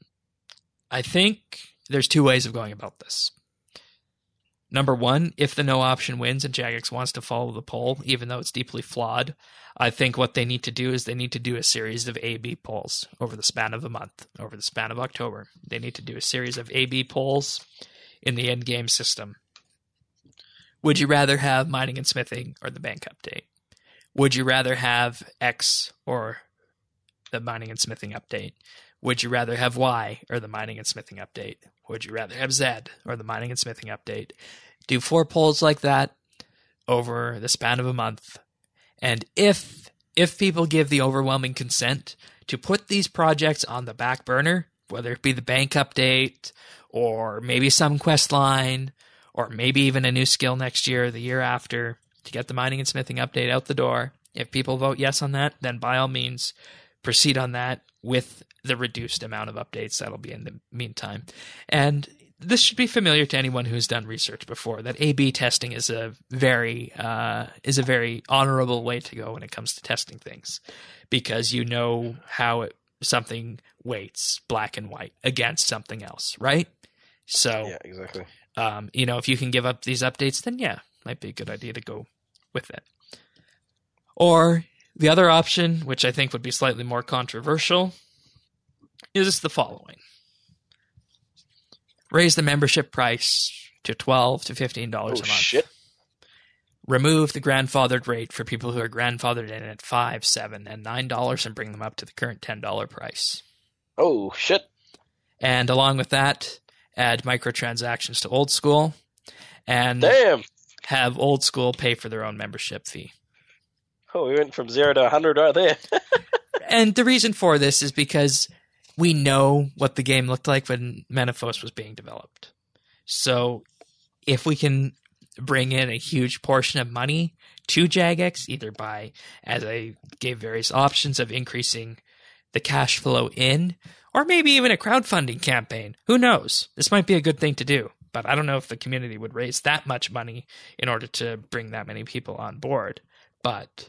I think there's two ways of going about this. Number one, if the no option wins and Jagex wants to follow the poll, even though it's deeply flawed, I think what they need to do is they need to do a series of A B polls over the span of a month, over the span of October. They need to do a series of A B polls in the end game system. Would you rather have mining and smithing or the bank update? Would you rather have X or the mining and smithing update? Would you rather have Y or the mining and smithing update? Would you rather have Z or the mining and smithing update? Do four polls like that over the span of a month. And if if people give the overwhelming consent to put these projects on the back burner, whether it be the bank update or maybe some quest line or maybe even a new skill next year or the year after to get the mining and smithing update out the door, if people vote yes on that, then by all means proceed on that with the reduced amount of updates that'll be in the meantime. And this should be familiar to anyone who's done research before, that A B testing is a very uh, is a very honorable way to go when it comes to testing things, because you know how it, something weights black and white against something else, right? So, yeah, exactly. Um, you know, if you can give up these updates, then yeah, might be a good idea to go with it. Or the other option, which I think would be slightly more controversial, is the following. Raise the membership price to twelve dollars to fifteen dollars oh, a month. Shit. Remove the grandfathered rate for people who are grandfathered in at five dollars, seven dollars, and nine dollars and bring them up to the current ten dollars price. Oh, shit. And along with that, add microtransactions to Old School and Damn. have Old School pay for their own membership fee. Oh, we went from zero to one hundred right there. And the reason for this is because we know what the game looked like when Manaphos was being developed. So if we can bring in a huge portion of money to Jagex, either by, as I gave various options of increasing the cash flow in, or maybe even a crowdfunding campaign. Who knows? This might be a good thing to do, but I don't know if the community would raise that much money in order to bring that many people on board. But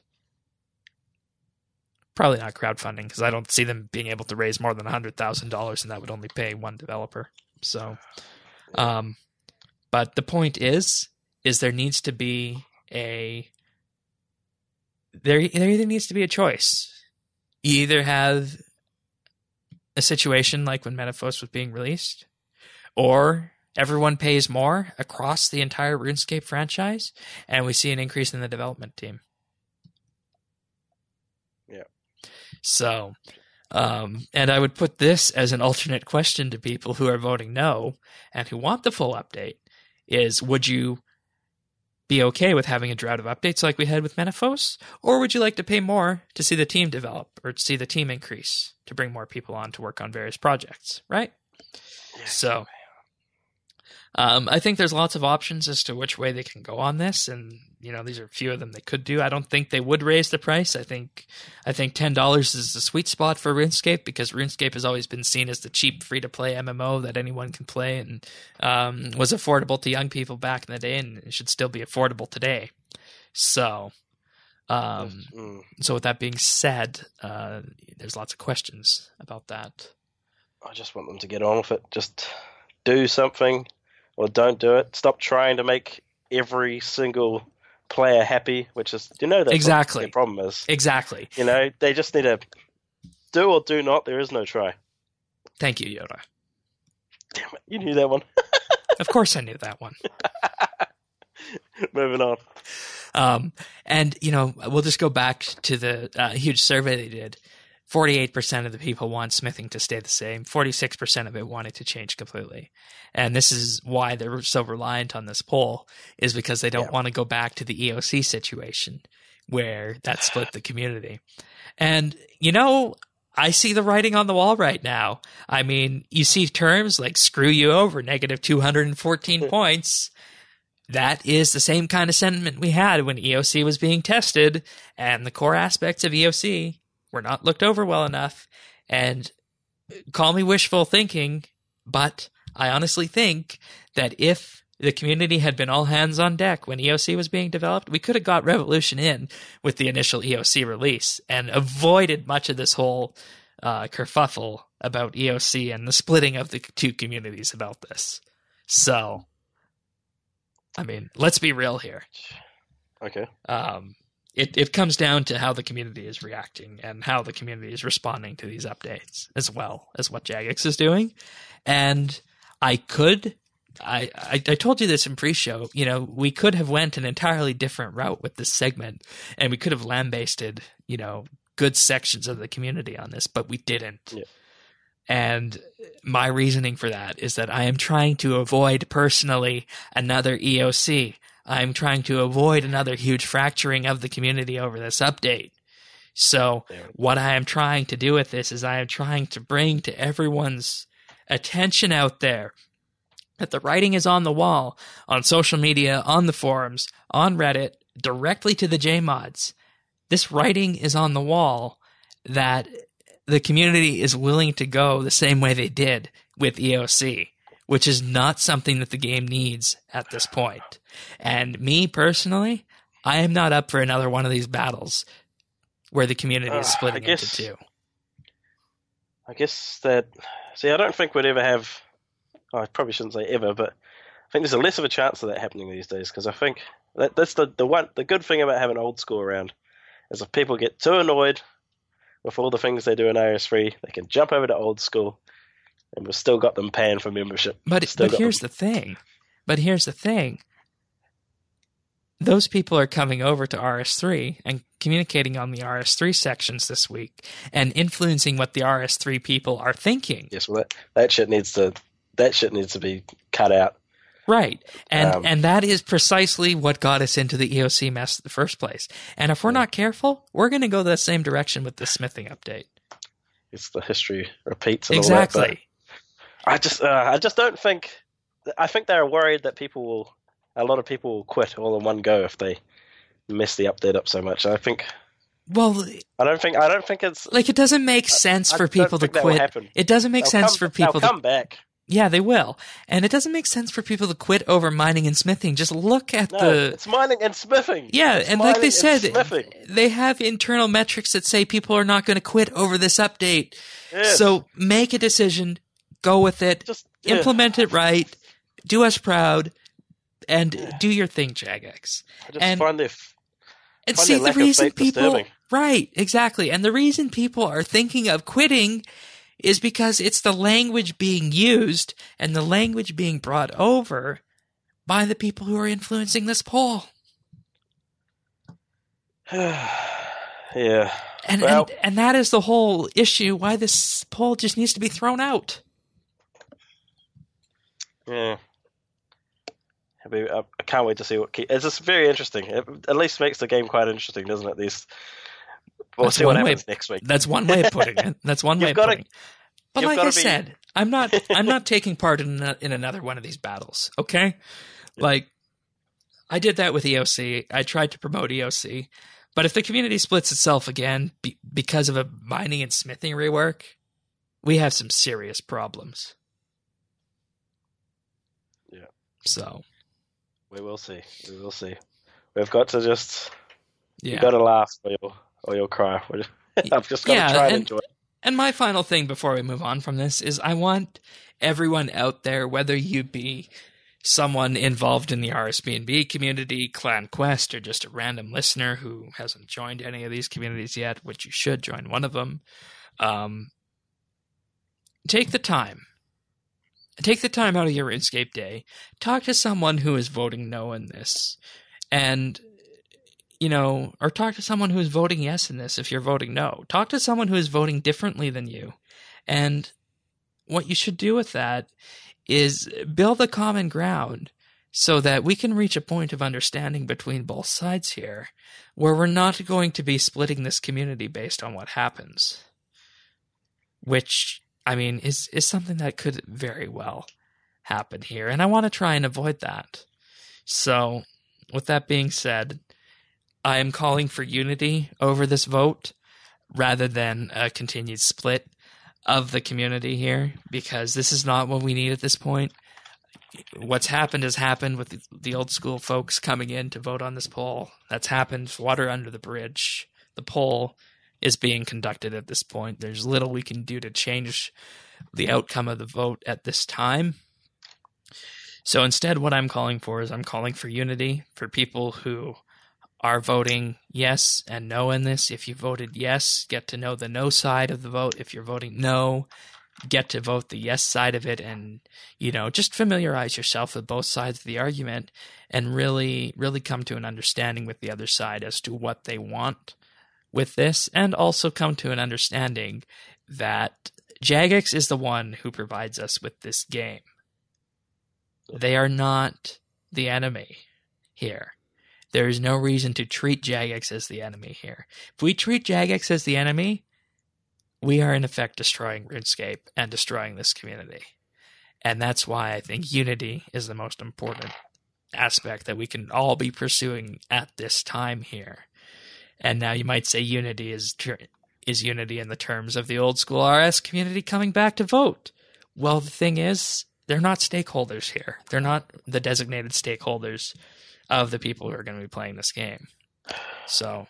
probably not crowdfunding, because I don't see them being able to raise more than one hundred thousand dollars, and that would only pay one developer. So, um, but the point is, is there needs to be a, there, there either needs to be a choice. You either have a situation like when Metaphos was being released, or everyone pays more across the entire RuneScape franchise, and we see an increase in the development team. Yeah. So, um, and I would put this as an alternate question to people who are voting no and who want the full update is, would you be okay with having a drought of updates like we had with Metaphos, or would you like to pay more to see the team develop or to see the team increase to bring more people on to work on various projects, right? Yeah. So um, I think there's lots of options as to which way they can go on this, and you know, these are a few of them they could do. I don't think they would raise the price. I think I think ten dollars is the sweet spot for RuneScape, because RuneScape has always been seen as the cheap free-to-play M M O that anyone can play, and um, was affordable to young people back in the day, and it should still be affordable today. So, um, mm. so with that being said, uh, there's lots of questions about that. I just want them to get on with it. Just do something, or don't do it. Stop trying to make every single player happy, which is, you know, that's exactly what their problem is. Exactly. You know, they just need to do or do not. There is no try. Thank you, Yoda. Damn it, you knew that one. Of course I knew that one. Moving on. Um, and, you know, we'll just go back to the uh, huge survey they did. forty-eight percent of the people want smithing to stay the same. forty-six percent of it wanted to change completely. And this is why they're so reliant on this poll, is because they don't yeah. want to go back to the E O C situation where that split the community. And, you know, I see the writing on the wall right now. I mean, you see terms like screw you over, negative two hundred fourteen points. That is the same kind of sentiment we had when E O C was being tested, and the core aspects of E O C were not looked over well enough. And call me wishful thinking, but I honestly think that if the community had been all hands on deck when E O C was being developed, we could have got Revolution in with the initial E O C release and avoided much of this whole uh, kerfuffle about E O C and the splitting of the two communities about this. So, I mean, let's be real here. Okay. Um, It it comes down to how the community is reacting and how the community is responding to these updates, as well as what Jagex is doing. And I could, I, I I told you this in pre-show, you know, we could have went an entirely different route with this segment, and we could have lambasted, you know, good sections of the community on this, but we didn't. Yeah. And my reasoning for that is that I am trying to avoid personally another E O C. I'm trying to avoid another huge fracturing of the community over this update. So what I am trying to do with this is I am trying to bring to everyone's attention out there that the writing is on the wall, on social media, on the forums, on Reddit, directly to the J mods. This writing is on the wall that the community is willing to go the same way they did with E O C, which is not something that the game needs at this point. And me personally, I am not up for another one of these battles where the community uh, is splitting guess, into two. I guess that, see, I don't think we'd ever have, oh, I probably shouldn't say ever, but I think there's a less of a chance of that happening these days, because I think that that's the, the one, the good thing about having old school around is if people get too annoyed with all the things they do in R S three, they can jump over to old school, and we've still got them paying for membership. But, but here's them. the thing. But here's the thing. Those people are coming over to R S three and communicating on the R S three sections this week and influencing what the R S three people are thinking. Yes, well, that, that shit needs to that shit needs to be cut out. Right. And um, and that is precisely what got us into the E O C mess in the first place. And if we're yeah. not careful, we're going to go the same direction with the smithing update. It's the history repeats and exactly. all that. I just uh, I just don't think I think they're worried that people will a lot of people will quit all in one go if they mess the update up so much. I think. Well, I don't think I don't think it's like it doesn't make sense I, for I people to quit. It doesn't make they'll sense come, for people they'll to come back. Yeah, they will, and it doesn't make sense for people to quit over mining and smithing. Just look at no, the. It's mining and smithing. Yeah, it's and like they said, they have internal metrics that say people are not going to quit over this update. Yes. So make a decision, go with it, Just, yeah. implement it right, do us proud. And yeah. do your thing, Jagex. I just and, find their, And Find see, that the lack of reason faith people, disturbing. right, exactly. And the reason people are thinking of quitting is because it's the language being used and the language being brought over by the people who are influencing this poll. Yeah. And, Well, and and that is the whole issue why this poll just needs to be thrown out. yeah. I mean, I I can't wait to see what. Ke- It's just very interesting. It at least makes the game quite interesting, doesn't it? These. We'll That's see what one way- happens next week. That's one way of putting it. That's one way You've of gotta- putting it. But you've like I gotta be- said, I'm not I'm not taking part in a, in another one of these battles, okay? Like, I did that with E O C. I tried to promote E O C. But if the community splits itself again be, because of a mining and smithing rework, we have some serious problems. Yeah. So, We will see. We will see. We've got to just. yeah. You've got to laugh or you'll, or you'll cry. I've just got Yeah, to try and, and- enjoy it. And my final thing before we move on from this is I want everyone out there, whether you be someone involved in the R S B N B community, Clan Quest, or just a random listener who hasn't joined any of these communities yet, which you should join one of them, um, take the time. Take the time out of your RuneScape day. Talk to someone who is voting no in this. And, you know, or talk to someone who is voting yes in this if you're voting no. Talk to someone who is voting differently than you. And what you should do with that is build a common ground so that we can reach a point of understanding between both sides here, where we're not going to be splitting this community based on what happens. Which, I mean, is, is something that could very well happen here. And I want to try and avoid that. So, with that being said, I am calling for unity over this vote rather than a continued split of the community here, because this is not what we need at this point. What's happened has happened with the, the old school folks coming in to vote on this poll. That's happened. Water under the bridge. The poll is being conducted at this point. There's little we can do to change the outcome of the vote at this time. So instead, what I'm calling for is I'm calling for unity for people who are voting yes and no in this. If you voted yes, get to know the no side of the vote. If you're voting no, get to vote the yes side of it, and, you know, just familiarize yourself with both sides of the argument and really, really come to an understanding with the other side as to what they want with this, and also come to an understanding that Jagex is the one who provides us with this game. They are not the enemy here. There is no reason to treat Jagex as the enemy here. If we treat Jagex as the enemy, we are in effect destroying RuneScape and destroying this community. And that's why I think unity is the most important aspect that we can all be pursuing at this time here. And now you might say unity is ter- is unity in the terms of the old school R S community coming back to vote. Well, the thing is, they're not stakeholders here. They're not the designated stakeholders of the people who are going to be playing this game. So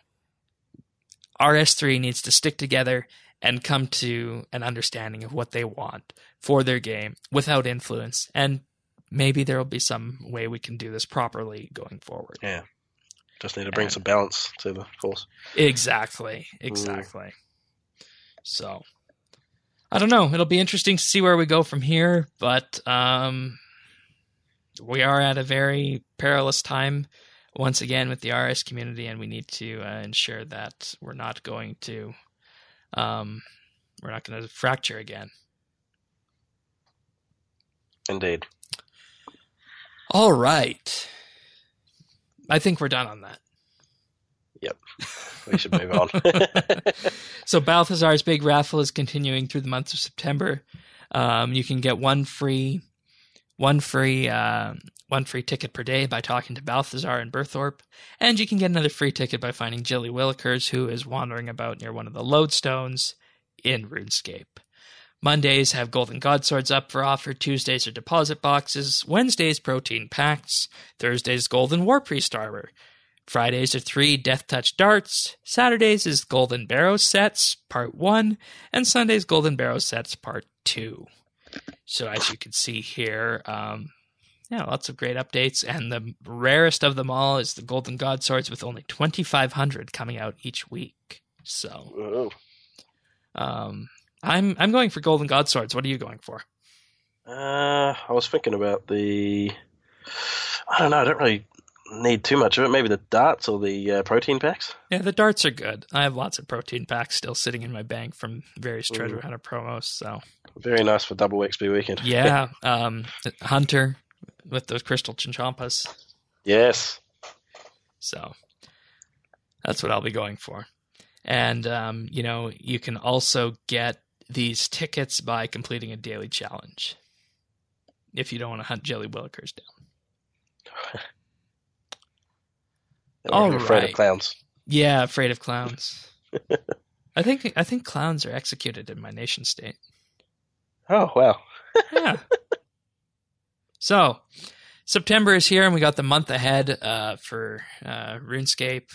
R S three needs to stick together and come to an understanding of what they want for their game without influence. And maybe there will be some way we can do this properly going forward. Yeah. Just need to bring And- some balance to the force. Exactly. Exactly. So I don't know. It'll be interesting to see where we go from here, but um, we are at a very perilous time once again with the R S community, and we need to uh, ensure that we're not going to um, we're not going to fracture again. Indeed. All right. I think we're done on that. Yep. We should move on. So Balthazar's Big Raffle is continuing through the month of September. Um, you can get one free, one free, uh, one free ticket per day by talking to Balthazar in Berthorpe, and you can get another free ticket by finding Jilly Willikers, who is wandering about near one of the lodestones in RuneScape. Mondays have Golden Godswords up for offer. Tuesdays are deposit boxes. Wednesdays, protein packs. Thursdays, Golden War Priest armor. Fridays are three Death Touch darts. Saturdays is Golden Barrow sets, part one. And Sundays, Golden Barrow sets, part two. So as you can see here, um, Yeah, lots of great updates, and the rarest of them all is the Golden God Swords with only twenty-five hundred coming out each week. So, Ooh. um, I'm I'm going for Golden God Swords. What are you going for? Uh, I was thinking about the. I don't know. I don't really need too much of it. Maybe the darts or the uh, protein packs. Yeah, the darts are good. I have lots of protein packs still sitting in my bank from various Treasure Mm. Hunter promos. So Very nice for double X P weekend. yeah, um, Hunter with those crystal chinchompas. Yes. So that's what I'll be going for. And um, you know, you can also get these tickets by completing a daily challenge. If you don't want to hunt Jelly Willikers down. All I'm afraid right. of clowns. Yeah, afraid of clowns. I think I think clowns are executed in my nation state. Oh, wow. Yeah. So, September is here, and we got the month ahead uh, for uh, RuneScape.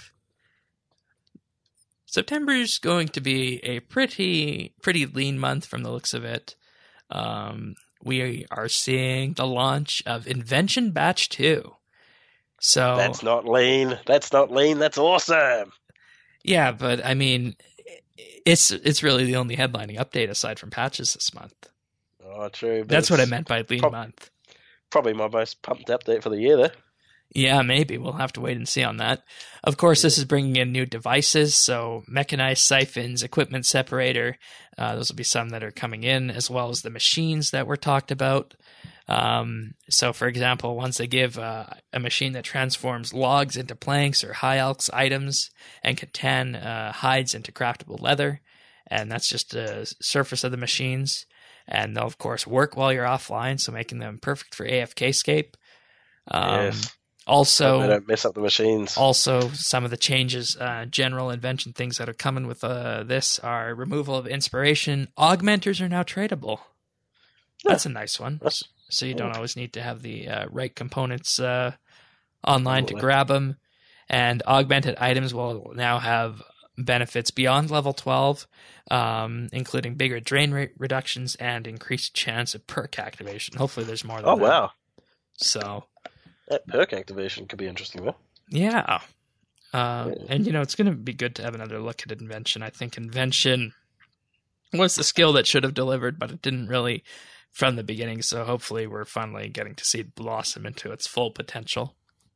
September is going to be a pretty pretty lean month from the looks of it. Um, we are seeing the launch of Invention Batch two. So That's not lean. That's not lean. That's awesome. yeah, but I mean, it's it's really the only headlining update aside from patches this month. Oh, true. but That's what I it's meant by lean prob- month. Probably my most pumped update for the year, though. Yeah, maybe. We'll have to wait and see on that. Of course, this is bringing in new devices, so mechanized siphons, equipment separator. Uh, those will be some that are coming in, as well as the machines that were talked about. Um, so, for example, once they give uh, a machine that transforms logs into planks or high elks items and Catan uh, hides into craftable leather, and that's just the surface of the machines. And they'll, of course, work while you're offline, so making them perfect for A F K scape. Um, yes. Also, Hope they don't mess up the machines. also, some of the changes, uh, general invention things that are coming with uh, this are removal of inspiration. Augmenters are now tradable. That's a nice one. That's- So you don't always need to have the uh, right components uh, online to Absolutely. grab them. And augmented items will now have benefits beyond level twelve, um, including bigger drain rate reductions and increased chance of perk activation. Hopefully there's more than Oh, that. wow. So... That perk activation could be interesting, though. Yeah. Uh, Yeah. and, you know, it's going to be good to have another look at Invention. I think Invention was the skill that should have delivered, but it didn't really from the beginning. So hopefully we're finally getting to see it blossom into its full potential.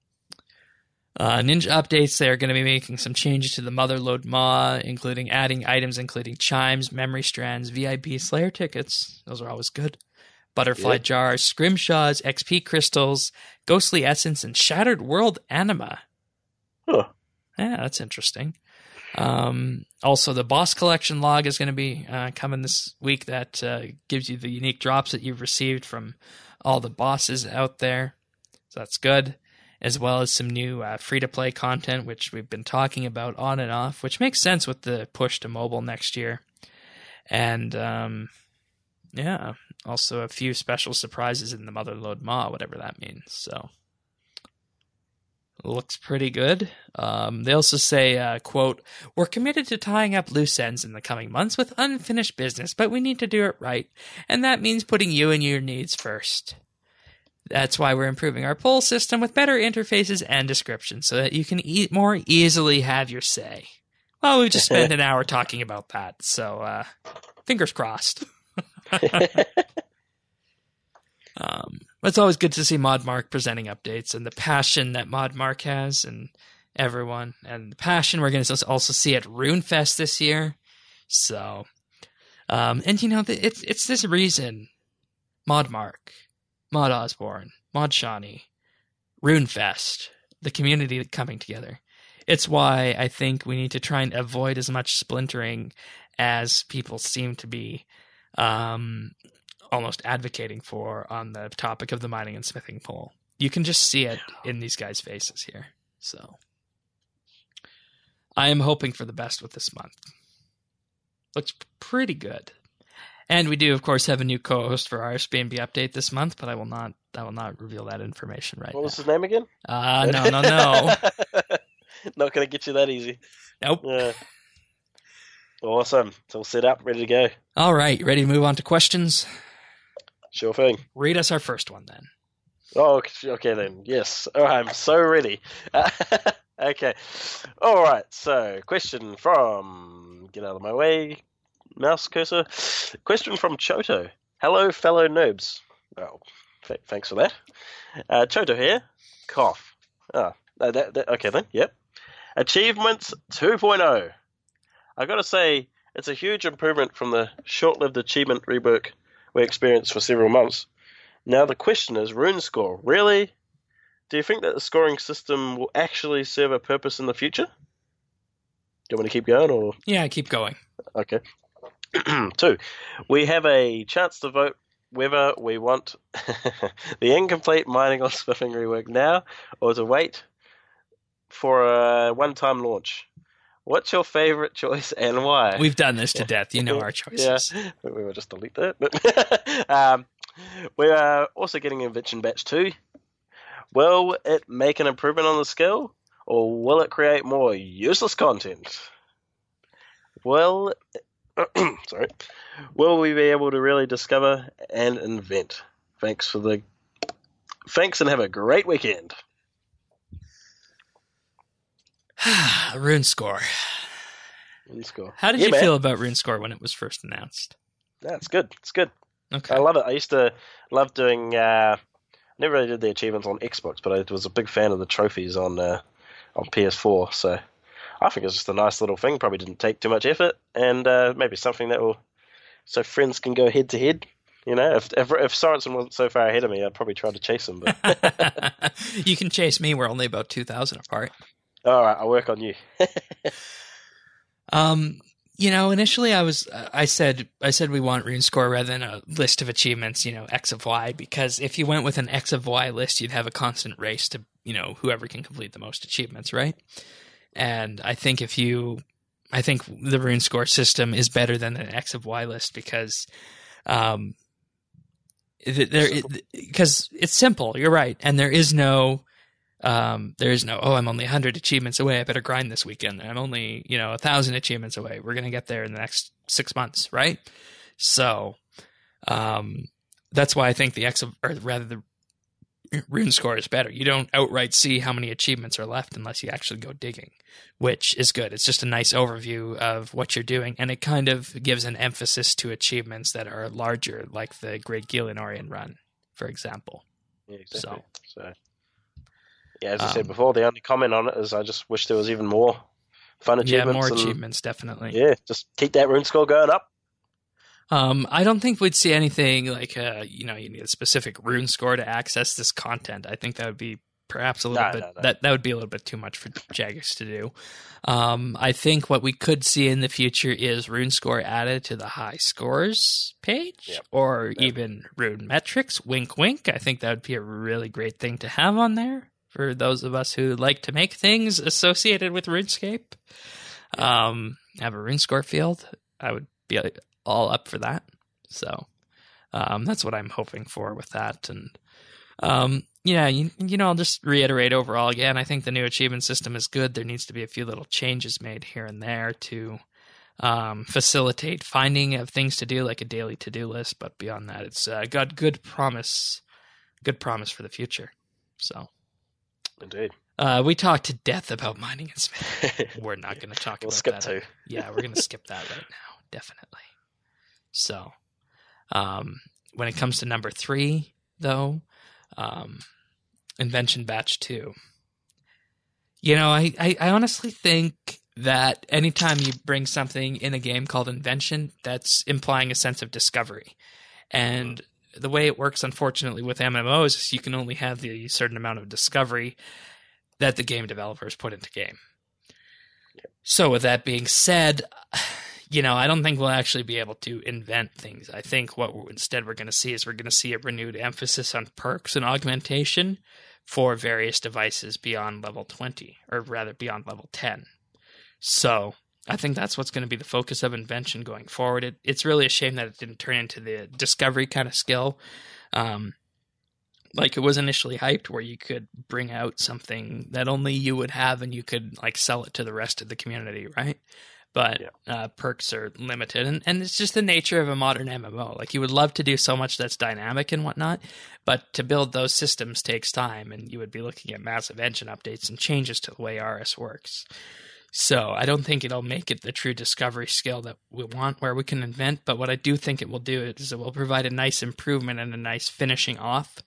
Uh, Ninja updates, they're going to be making some changes to the Motherlode M A, including adding items including chimes, memory strands, V I P Slayer tickets. Those are always good. Butterfly Yeah. jars, scrimshaws, X P crystals, ghostly essence, and shattered world anima. Huh. Yeah, that's interesting. Um, also, the boss collection log is going to be uh, coming this week. That uh, gives you the unique drops that you've received from all the bosses out there. So that's good. As well as some new uh, free-to-play content, which we've been talking about on and off, which makes sense with the push to mobile next year. And, um, yeah, also a few special surprises in the Motherlode M A, whatever that means. So, looks pretty good. Um, they also say, uh, quote, "We're committed to tying up loose ends in the coming months with unfinished business, but we need to do it right. And that means putting you and your needs first. That's why we're improving our poll system with better interfaces and descriptions so that you can e- more easily have your say." Well, we just spent an hour talking about that, so uh, fingers crossed. um, it's always good to see ModMark presenting updates and the passion that ModMark has and everyone. And the passion we're going to also see at RuneFest this year. So, um, and you know, it's, it's this reason ModMark, Mod Osborne, Mod Shawnee, RuneFest, the community coming together. It's why I think we need to try and avoid as much splintering as people seem to be um, almost advocating for on the topic of the mining and smithing poll. You can just see it in these guys' faces here. So I am hoping for the best with this month. Looks pretty good. And we do, of course, have a new co-host for our R S B N B update this month, but I will not I will not reveal that information right What was now. his name again? Uh, no, no, no. Not going to get you that easy. Nope. Yeah. Awesome. It's all set up, ready to go. All right, ready to move on to questions? Sure thing. Read us our first one then. Oh, okay okay then. Yes. Oh, I'm so ready. Okay. All right. So, question from get out of my way, mouse cursor. Question from Choto. Hello, fellow noobs. Oh, th- thanks for that. Uh, Choto here. Cough. Ah, uh, that, that, okay then. Yep. Achievements 2.0. I gotta say, it's a huge improvement from the short-lived achievement rework we experienced for several months. Now the question is, rune score. Really? Do you think that the scoring system will actually serve a purpose in the future? Do you want me to keep going, or Yeah, keep going. okay? Two, we have a chance to vote whether we want the incomplete mining or smithing rework now, or to wait for a one-time launch. What's your favorite choice and why? We've done this to death. You know our choices. Yeah, we will just delete that. um, we are also getting Invention Batch two. Will it make an improvement on the skill, or will it create more useless content? Will, sorry, will we be able to really discover and invent? Thanks for the, thanks and have a great weekend. Rune Score. Rune Score. How did yeah, you man. feel about Rune Score when it was first announced? That's good. It's good. Okay. I love it. I used to love doing. Uh, never really did the achievements on Xbox, but I was a big fan of the trophies on uh, on P S four. So I think it's just a nice little thing. Probably didn't take too much effort, and uh, maybe something that will so friends can go head to head. You know, if if, if Sorensen wasn't so far ahead of me, I'd probably try to chase him. But you can chase me. We're only about two thousand apart. All right, I'll work on you. um. You know, initially I was, I said, I said we want rune score rather than a list of achievements, you know, X of Y, because if you went with an X of Y list, you'd have a constant race to, you know, whoever can complete the most achievements, right? And I think if you, I think the rune score system is better than an X of Y list because, um, there, because it, it's simple, you're right. And there is no, Um, there is no, oh, I'm only one hundred achievements away. I better grind this weekend. I'm only, you know, one thousand achievements away. We're going to get there in the next six months, right? So um, that's why I think the X, of, or rather the rune score is better. You don't outright see how many achievements are left unless you actually go digging, which is good. It's just a nice overview of what you're doing, and it kind of gives an emphasis to achievements that are larger, like the Great Gillenorian run, for example. Yeah, exactly. So. so. Yeah, as I Um, said before, the only comment on it is I just wish there was even more fun achievements. Yeah, more and, achievements, definitely. Yeah, just keep that rune score going up. Um, I don't think we'd see anything like, uh, you know, you need a specific rune score to access this content. I think that would be perhaps a little No, bit, no, no. that that would be a little bit too much for Jagex to do. Um, I think what we could see in the future is rune score added to the high scores page, Yep. or Yep. even rune metrics. Wink, wink. I think that would be a really great thing to have on there for those of us who like to make things associated with RuneScape. Um, have a rune score field. I would be all up for that. So um, that's what I'm hoping for with that. And um, yeah, you, you know, I'll just reiterate overall again, I think the new achievement system is good. There needs to be a few little changes made here and there to um, facilitate finding of things to do, like a daily to-do list. But beyond that, it's uh, got good promise, good promise for the future. So. Indeed. Uh, we talked to death about mining and smithing. We're not going to talk we'll about skip that. two. Yeah, we're going to skip that right now, definitely. So, um, when it comes to number three, though, um, Invention Batch two. You know, I, I, I honestly think that anytime you bring something in a game called Invention, that's implying a sense of discovery. And the way it works, unfortunately, with M M Os is you can only have the certain amount of discovery that the game developers put into game. Yep. So with that being said, you know, I don't think we'll actually be able to invent things. I think what we're, instead we're going to see is we're going to see a renewed emphasis on perks and augmentation for various devices beyond level twenty, or rather beyond level ten. So I think that's what's going to be the focus of Invention going forward. It, it's really a shame that it didn't turn into the discovery kind of skill. Um, like it was initially hyped, where you could bring out something that only you would have and you could like sell it to the rest of the community, right? but Yeah. uh, perks are limited. And, and it's just the nature of a modern M M O. Like, you would love to do so much that's dynamic and whatnot, but to build those systems takes time, and you would be looking at massive engine updates and changes to the way R S works. So I don't think it'll make it the true discovery skill that we want, where we can invent, but what I do think it will do is it will provide a nice improvement and a nice finishing off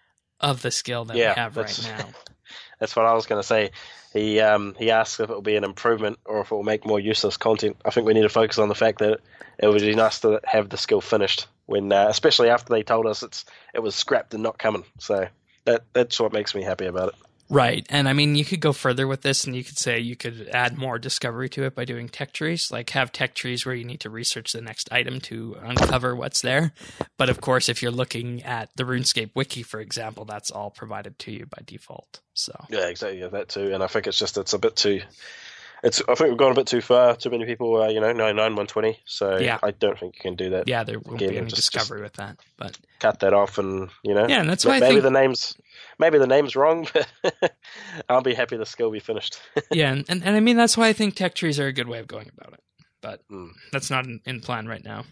of the skill that Yeah, we have right that's- now. That's what I was going to say. He um, he asked if it will be an improvement or if it will make more useless content. I think we need to focus on the fact that it would be nice to have the skill finished, when, uh, especially after they told us it's it was scrapped and not coming. So that that's what makes me happy about it. Right. And I mean, you could go further with this, and you could say you could add more discovery to it by doing tech trees, like have tech trees where you need to research the next item to uncover what's there. But of course, if you're looking at the RuneScape wiki, for example, that's all provided to you by default. So Yeah, exactly. Yeah, that too. And I think it's just it's a bit too. It's I think we've gone a bit too far. Too many people, uh, you know, ninety-nine, one twenty. So Yeah. I don't think you can do that. yeah, there won't Again, be any just- discovery with that. But Cut that off, and you know. yeah, and that's ma- why I maybe think the name's maybe the name's wrong, but I'll be happy the skill be finished. yeah, and, and, and I mean, that's why I think tech trees are a good way of going about it. But Mm. that's not in, in plan right now.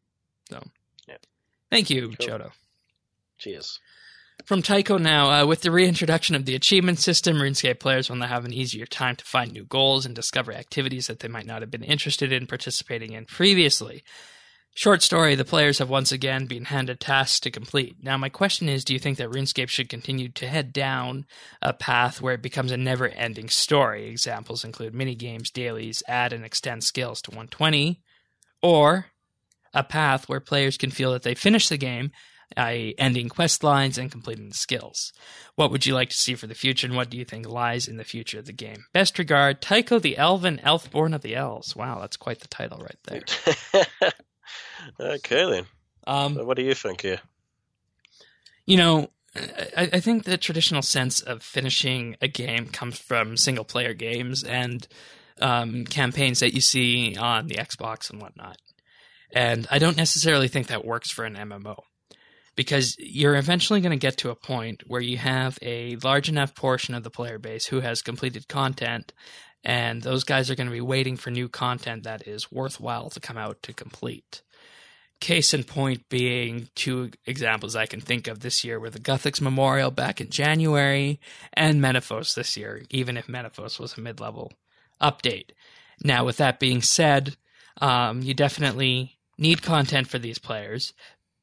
So, Yeah. Thank you, Cool. Chodo. Cheers. From Tycho now, uh, with the reintroduction of the achievement system, RuneScape players will now have an easier time to find new goals and discover activities that they might not have been interested in participating in previously. Short story, the players have once again been handed tasks to complete. Now, my question is, do you think that RuneScape should continue to head down a path where it becomes a never-ending story? Examples include minigames, dailies, add and extend skills to one twenty, or a path where players can feel that they finished the game, that is ending quest lines and completing the skills. What would you like to see for the future, and what do you think lies in the future of the game? Best regard, Tycho the Elven, Elfborn of the Elves. Wow, that's quite the title right there. Okay then. Um, So what do you think here? You know, I, I think the traditional sense of finishing a game comes from single-player games and um, campaigns that you see on the Xbox and whatnot. And I don't necessarily think that works for an M M O. Because you're eventually going to get to a point where you have a large enough portion of the player base who has completed content, and those guys are going to be waiting for new content that is worthwhile to come out to complete. Case in point being two examples I can think of this year were the Guthix Memorial back in January and Menaphos this year, even if Menaphos was a mid-level update. Now, with that being said, um, you definitely need content for these players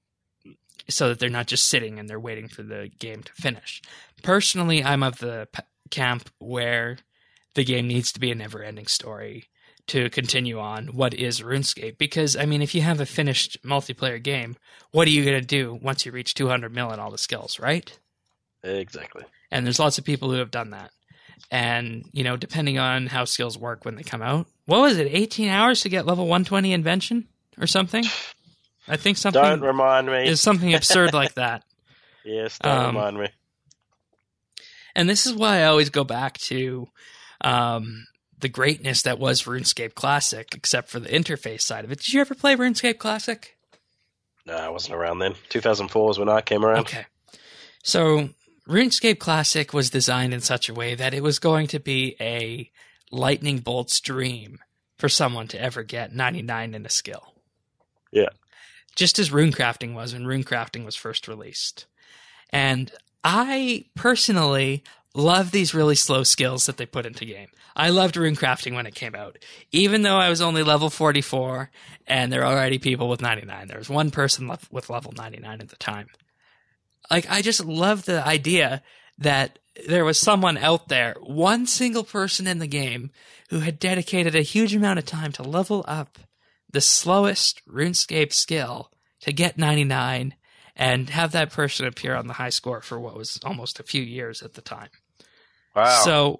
so that they're not just sitting and they're waiting for the game to finish. Personally, I'm of the p- camp where the game needs to be a never-ending story to continue on what is RuneScape. Because, I mean, if you have a finished multiplayer game, what are you going to do once you reach two hundred mil and all the skills, right? Exactly. And there's lots of people who have done that. And, you know, depending on how skills work when they come out, what was it, eighteen hours to get level one twenty invention or something? I think something Don't remind me. is something absurd like that. Yes, don't um, remind me. And this is why I always go back to um, the greatness that was RuneScape Classic, except for the interface side of it. Did you ever play RuneScape Classic? No, I wasn't around then. two thousand four was when I came around. Okay. So RuneScape Classic was designed in such a way that it was going to be a lightning bolt's dream for someone to ever get ninety-nine in a skill. Yeah. Just as runecrafting was when runecrafting was first released. And I personally love these really slow skills that they put into game. I loved runecrafting when it came out. Even though I was only level forty-four and there are already people with ninety-nine. There was one person left with level ninety-nine at the time. Like, I just love the idea that there was someone out there, one single person in the game, who had dedicated a huge amount of time to level up the slowest RuneScape skill to get ninety-nine and have that person appear on the high score for what was almost a few years at the time. Wow. So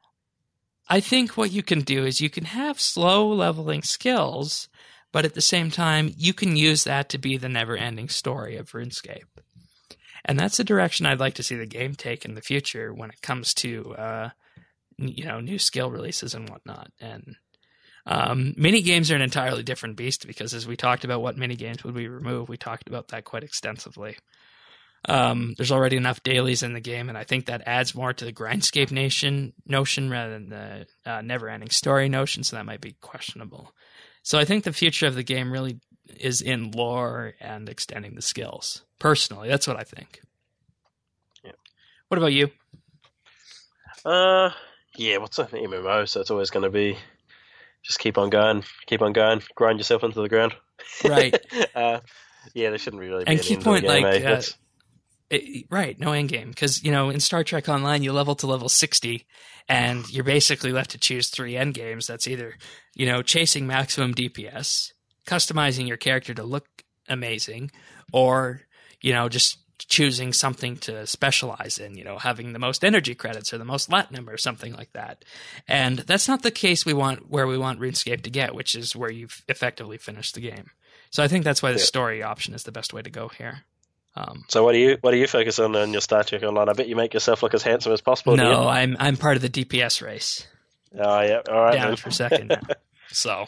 I think what you can do is you can have slow leveling skills, but at the same time, you can use that to be the never-ending story of RuneScape. And that's the direction I'd like to see the game take in the future when it comes to, uh, you know, new skill releases and whatnot. And um, mini games are an entirely different beast because, as we talked about what mini games would we remove, we talked about that quite extensively. Um, there's already enough dailies in the game, and I think that adds more to the Grindscape nation notion rather than the uh, never-ending story notion, so that might be questionable. So I think the future of the game really is in lore and extending the skills. Personally, that's what I think. Yeah. What about you? Uh, yeah, what's an M M O? So it's always going to be just keep on going, keep on going, grind yourself into the ground. Right. uh, yeah, there shouldn't really be and an key end point, to the game, like, eh? uh, it, right, no end game. Because, you know, in Star Trek Online, you level to level sixty, and you're basically left to choose three end games. That's either, you know, chasing maximum D P S, customizing your character to look amazing, or, you know, just choosing something to specialize in, you know, having the most energy credits or the most latinum or something like that. And that's not the case we want where we want RuneScape to get, which is where you've effectively finished the game. So I think that's why the Yeah. story option is the best way to go here. Um, So what do you what do you focus on in your Star Trek Online? I bet you make yourself look as handsome as possible. do you? no, I'm I'm part of the D P S race. Oh yeah, all right. Down then. for second now. So,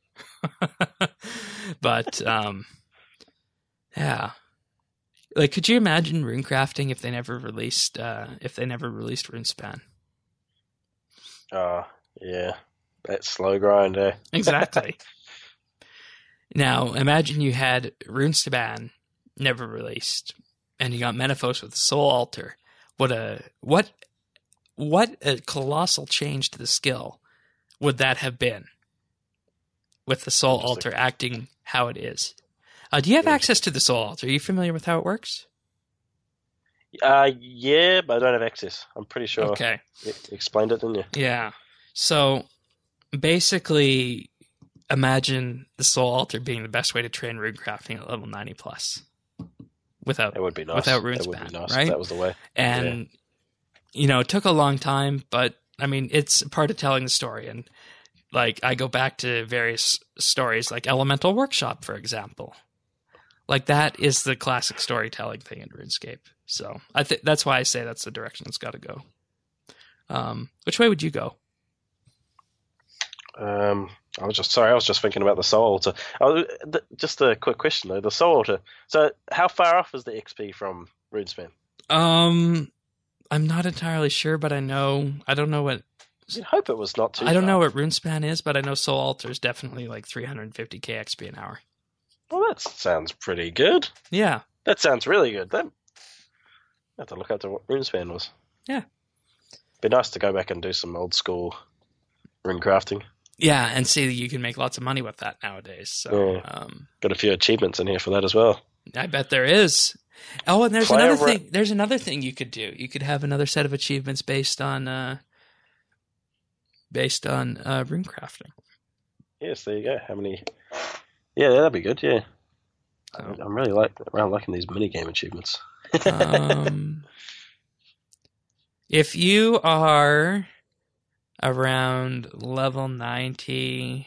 but um, yeah. Like, could you imagine runecrafting if they never released uh, if they never released RuneSpan? Oh yeah, that slow grind. Eh? Exactly. Now, imagine you had RuneSpan never released, and you got Menaphos with the Soul Altar. What a what what a colossal change to the skill would that have been? With the Soul Interesting. Altar acting how it is. Uh, do you have Yeah. access to the Soul Altar? Are you familiar with how it works? Uh yeah, but I don't have access. I'm pretty sure Okay. you explained it, didn't you? Yeah. So basically, imagine the Soul Altar being the best way to train runecrafting at level ninety plus, without That would be nice. Without that would RuneSpan, be nice right? if that was the way. and you know, it took a long time, but I mean, it's part of telling the story. And like, I go back to various stories, like Elemental Workshop, for example. Like, that is the classic storytelling thing in RuneScape. So I think that's why I say that's the direction it's got to go. Um, which way would you go? Um, I was just sorry. I was just thinking about the Soul Altar. I was, th- just a quick question though. The Soul Altar. So, how far off is the X P from RuneSpan? Um, I'm not entirely sure, but I know I don't know what You'd hope it was not too. I don't far. know what RuneSpan is, but I know Soul Altar is definitely like three hundred fifty K X P an hour. Well, that sounds pretty good. Yeah, That sounds really good. That I have to look up to what RuneSpan was. Yeah. Be nice to go back and do some old school rune crafting. yeah, and see that you can make lots of money with that nowadays. So, Yeah. um, Got a few achievements in here for that as well. I bet there is. Oh, and there's Play another a ra- thing. There's another thing you could do. You could have another set of achievements based on uh, based on uh, rune crafting. Yes, there you go. How many? Yeah, that'd be good. Yeah, So, I'm really like around liking these mini game achievements. um, if you are around level ninety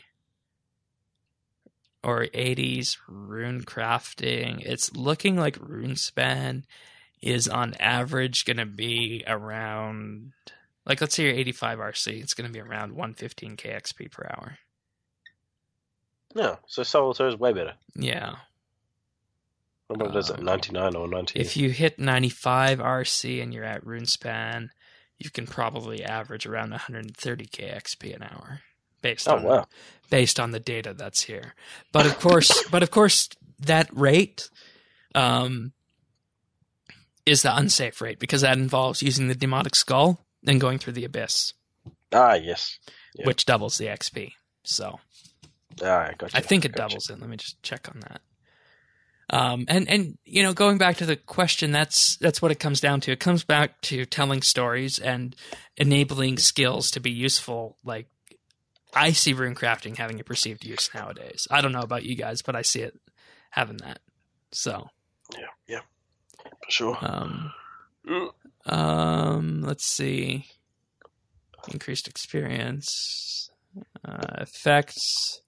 or eighties rune crafting, it's looking like RuneSpan is on average going to be around, like, let's say you're eighty-five R C, it's going to be around one fifteen K X P per hour. No, so Soul Altar is way better. Yeah. What is it, Um, ninety-nine or ninety? If you hit ninety-five R C and you're at RuneSpan, you can probably average around one hundred thirty K X P an hour, based Oh on wow! based on the data that's here. But of course, but of course, that rate um, is the unsafe rate, because that involves using the Demotic Skull and going through the Abyss, Ah, yes. Yeah. which doubles the X P. So Ah, gotcha. I think it gotcha. doubles it. Let me just check on that. Um, and, and, you know, going back to the question, that's, that's what it comes down to. It comes back to telling stories and enabling skills to be useful. Like, I see runecrafting having a perceived use nowadays. I don't know about you guys, but I see it having that. So, Yeah, yeah, for sure. um, Mm. um, let's see. Increased experience, uh, effects.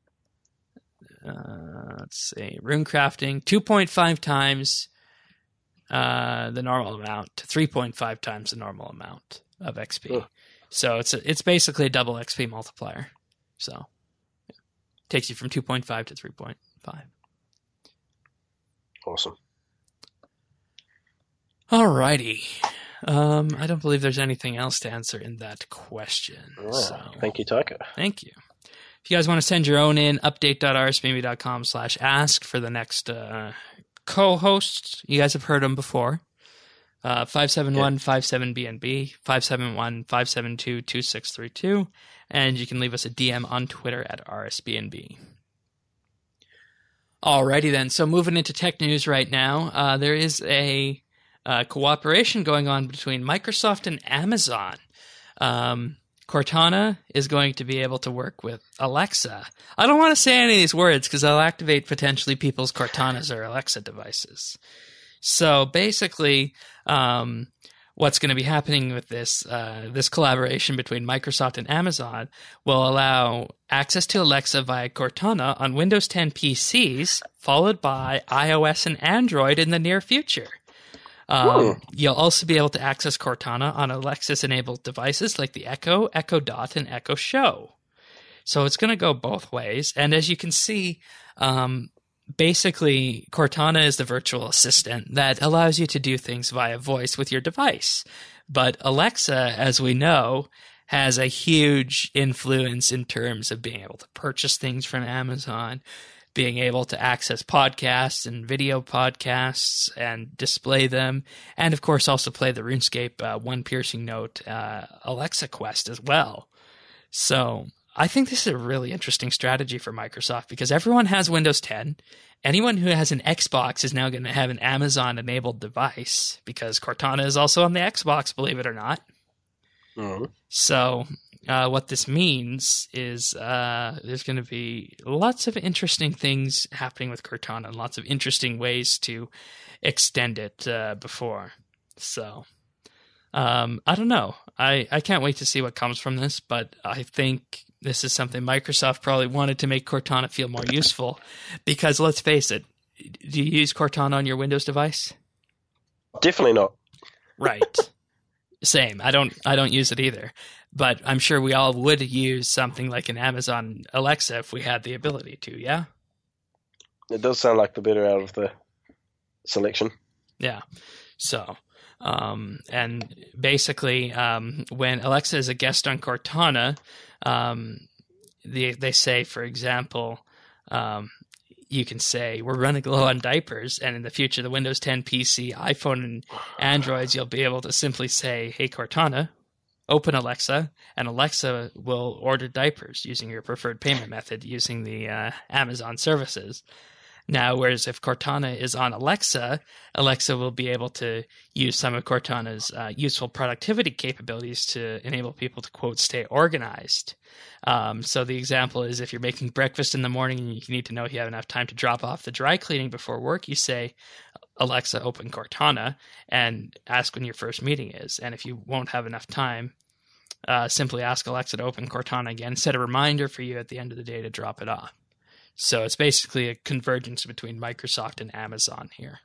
Uh, let's see. Runecrafting, two point five times uh, the normal amount to three point five times the normal amount of X P. Huh. So it's a, it's basically a double X P multiplier. So yeah. Takes you from two point five to three point five. Awesome. Alrighty. Um, I don't believe there's anything else to answer in that question. Oh, so. Thank you, Taika. Thank you. If you guys want to send your own in, update.rsbnb.com slash ask for the next uh, co-host. You guys have heard them before. Uh, five seven one five seven B N B, five seven one five seven two two six three two, and you can leave us a D M on Twitter at R S B N B. Alrighty then, so moving into tech news right now, uh, there is a uh, cooperation going on between Microsoft and Amazon. Um, Cortana is going to be able to work with Alexa. I don't want to say any of these words because I'll activate potentially people's Cortanas or Alexa devices. So basically, um, what's going to be happening with this uh, this collaboration between Microsoft and Amazon will allow access to Alexa via Cortana on Windows ten P Cs, followed by iOS and Android in the near future. Um, you'll also be able to access Cortana on Alexis-enabled devices like the Echo, Echo Dot, and Echo Show. So it's going to go both ways. And as you can see, um, basically, Cortana is the virtual assistant that allows you to do things via voice with your device. But Alexa, as we know, has a huge influence in terms of being able to purchase things from Amazon, being able to access podcasts and video podcasts and display them, and of course also play the RuneScape uh, One Piercing Note uh, Alexa Quest as well. So I think this is a really interesting strategy for Microsoft because everyone has Windows ten. Anyone who has an Xbox is now going to have an Amazon-enabled device because Cortana is also on the Xbox, believe it or not. Mm-hmm. So uh, what this means is uh, there's going to be lots of interesting things happening with Cortana and lots of interesting ways to extend it uh, before. So um, I don't know. I, I can't wait to see what comes from this, but I think this is something Microsoft probably wanted to make Cortana feel more useful because let's face it, do you use Cortana on your Windows device? Definitely not. Right. Same. I don't I don't use it either. But I'm sure we all would use something like an Amazon Alexa if we had the ability to, yeah? It does sound like the better out of the selection. Yeah. So, um, and basically, um, when Alexa is a guest on Cortana, um, they, they say, for example, um, you can say, we're running low on diapers, and in the future, the Windows ten P C, iPhone, and Androids, you'll be able to simply say, hey, Cortana, open Alexa, and Alexa will order diapers using your preferred payment method using the uh, Amazon services. Now, whereas if Cortana is on Alexa, Alexa will be able to use some of Cortana's uh, useful productivity capabilities to enable people to, quote, stay organized. Um, so the example is if you're making breakfast in the morning and you need to know if you have enough time to drop off the dry cleaning before work, you say, Alexa, open Cortana, and ask when your first meeting is. And if you won't have enough time, uh, simply ask Alexa to open Cortana again, set a reminder for you at the end of the day to drop it off. So it's basically a convergence between Microsoft and Amazon here.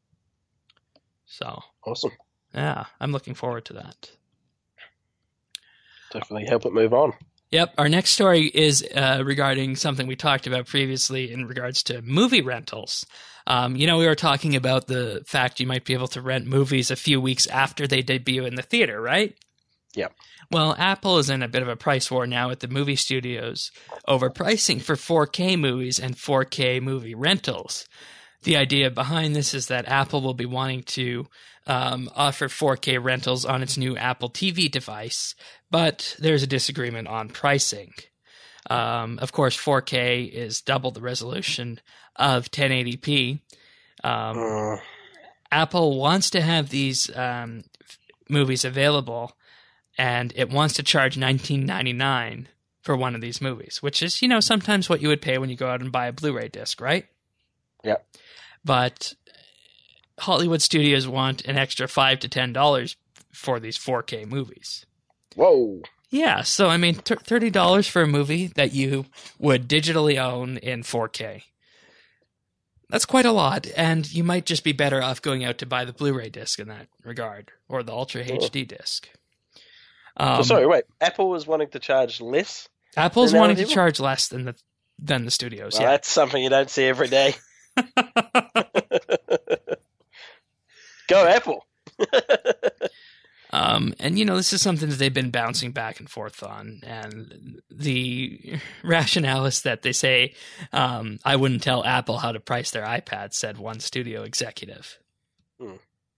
So awesome. Yeah, I'm looking forward to that. Definitely help it move on. Yep. Our next story is uh, regarding something we talked about previously in regards to movie rentals. Um, you know, we were talking about the fact you might be able to rent movies a few weeks after they debut in the theater, right? Yeah. Well, Apple is in a bit of a price war now with the movie studios overpricing for four K movies and four K movie rentals. The idea behind this is that Apple will be wanting to um, offer four K rentals on its new Apple T V device, but there's a disagreement on pricing. Um, of course, four K is double the resolution of ten eighty p. Um, uh. Apple wants to have these um, f- movies available, and it wants to charge nineteen ninety-nine for one of these movies, which is, you know, sometimes what you would pay when you go out and buy a Blu-ray disc, right? Yeah. But Hollywood studios want an extra five to ten dollars for these four K movies. Whoa. Yeah, so I mean, t- thirty dollars for a movie that you would digitally own in four K. That's quite a lot, and you might just be better off going out to buy the Blu-ray disc in that regard, or the Ultra oh. H D disc. Um, so sorry, wait. Apple was wanting to charge less? Apple's wanting to charge less than the than the studios. Well, yeah, that's something you don't see every day. Go Apple. Um, and, you know, this is something that they've been bouncing back and forth on. And the rationale is that they say, um, I wouldn't tell Apple how to price their iPad, said one studio executive. Hmm.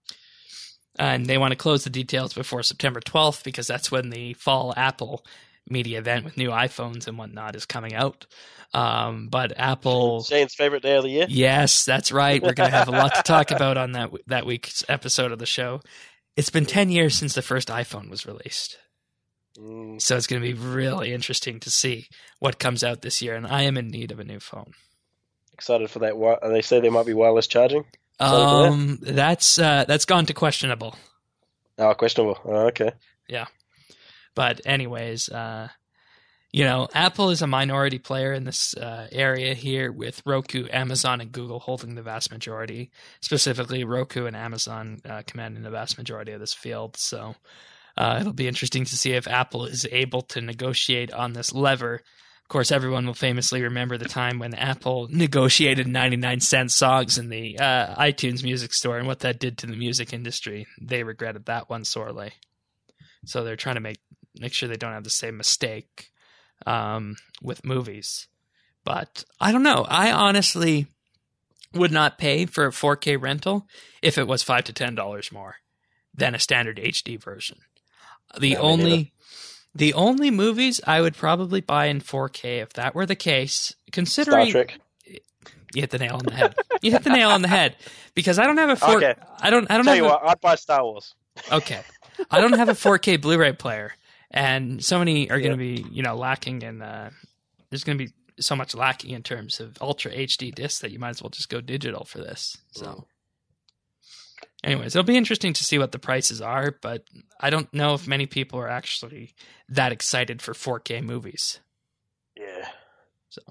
And they want to close the details before September twelfth because that's when the fall Apple media event with new iPhones and whatnot is coming out. Um, but Apple... Shane's favorite day of the year? Yes, that's right. We're going to have a lot to talk about on that that week's episode of the show. It's been ten years since the first iPhone was released. Mm. So it's going to be really interesting to see what comes out this year, and I am in need of a new phone. Excited for that. wi- They say there might be wireless charging? Um, that's uh, that's gone to questionable. Oh, questionable. Oh, okay. Yeah. But anyways, uh, you know, Apple is a minority player in this uh, area here with Roku, Amazon, and Google holding the vast majority. Specifically, Roku and Amazon uh, commanding the vast majority of this field. So uh, it'll be interesting to see if Apple is able to negotiate on this lever. Of course, everyone will famously remember the time when Apple negotiated ninety-nine cent songs in the uh, iTunes music store and what that did to the music industry. They regretted that one sorely. So they're trying to make make sure they don't have the same mistake um, with movies. But I don't know. I honestly would not pay for a four K rental if it was five to ten dollars more than a standard H D version. The Yeah, me only neither. the only movies I would probably buy in four K if that were the case, Star considering Trek. you hit the nail on the head. You hit the nail on the head because I don't have a four. Okay. I don't. I don't Tell have you a, what, I'd buy Star Wars. Okay. I don't have a four K Blu-ray player, and so many are Yeah. going to be, you know, lacking in, uh, there's going to be so much lacking in terms of Ultra H D discs that you might as well just go digital for this. So, Mm. anyways, it'll be interesting to see what the prices are, but I don't know if many people are actually that excited for four K movies. Yeah. So,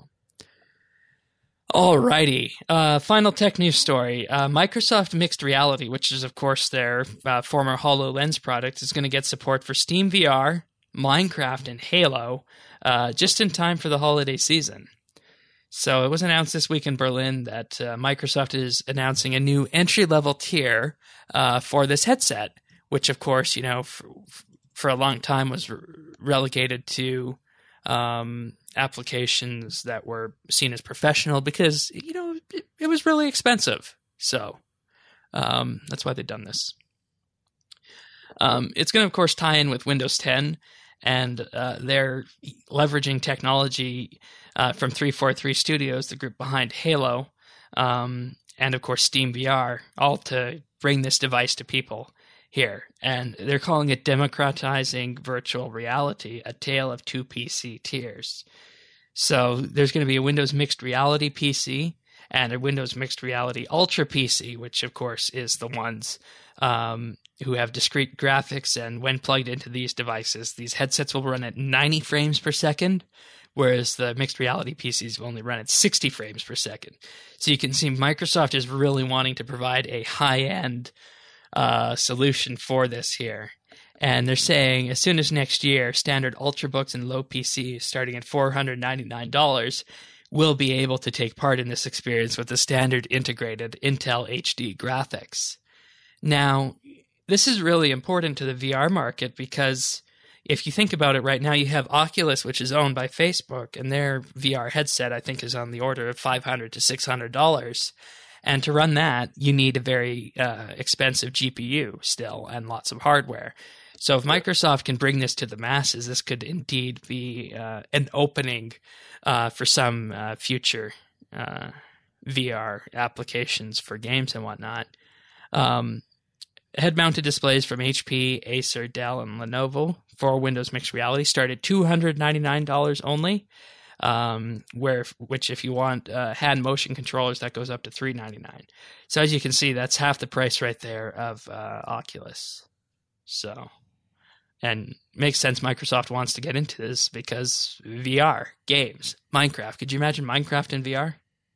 alrighty. Uh, final tech news story. Uh, Microsoft Mixed Reality, which is, of course, their uh, former HoloLens product, is going to get support for Steam V R, Minecraft, and Halo uh, just in time for the holiday season. So it was announced this week in Berlin that uh, Microsoft is announcing a new entry-level tier uh, for this headset, which, of course, you know, for, for a long time was re- relegated to um, applications that were seen as professional because, you know, it, it was really expensive. So um, that's why they've done this. Um, it's going to, of course, tie in with Windows ten, and uh, they're leveraging technology uh, from three forty-three Studios, the group behind Halo, um, and, of course, Steam V R, all to bring this device to people here. And they're calling it Democratizing Virtual Reality, a tale of two P C tiers. So there's going to be a Windows Mixed Reality P C and a Windows Mixed Reality Ultra P C, which, of course, is the ones um, who have discrete graphics. And when plugged into these devices, these headsets will run at ninety frames per second, whereas the Mixed Reality P Cs will only run at sixty frames per second. So you can see Microsoft is really wanting to provide a high-end uh, solution for this here. And they're saying as soon as next year, standard Ultrabooks and low P Cs starting at four hundred ninety-nine dollars will be able to take part in this experience with the standard integrated Intel H D graphics. Now, this is really important to the V R market because if you think about it right now, you have Oculus, which is owned by Facebook, and their V R headset, I think, is on the order of five hundred to six hundred dollars. And to run that, you need a very uh, expensive G P U still and lots of hardware. So if Microsoft can bring this to the masses, this could indeed be uh, an opening uh, for some uh, future uh, V R applications for games and whatnot. Um, head-mounted displays from H P, Acer, Dell, and Lenovo for Windows Mixed Reality start at two hundred ninety-nine dollars only. Um, where which if you want uh, hand motion controllers, that goes up to three hundred ninety-nine dollars. So as you can see, that's half the price right there of uh, Oculus. So, and makes sense. Microsoft wants to get into this because V R games, Minecraft. Could you imagine Minecraft in V R?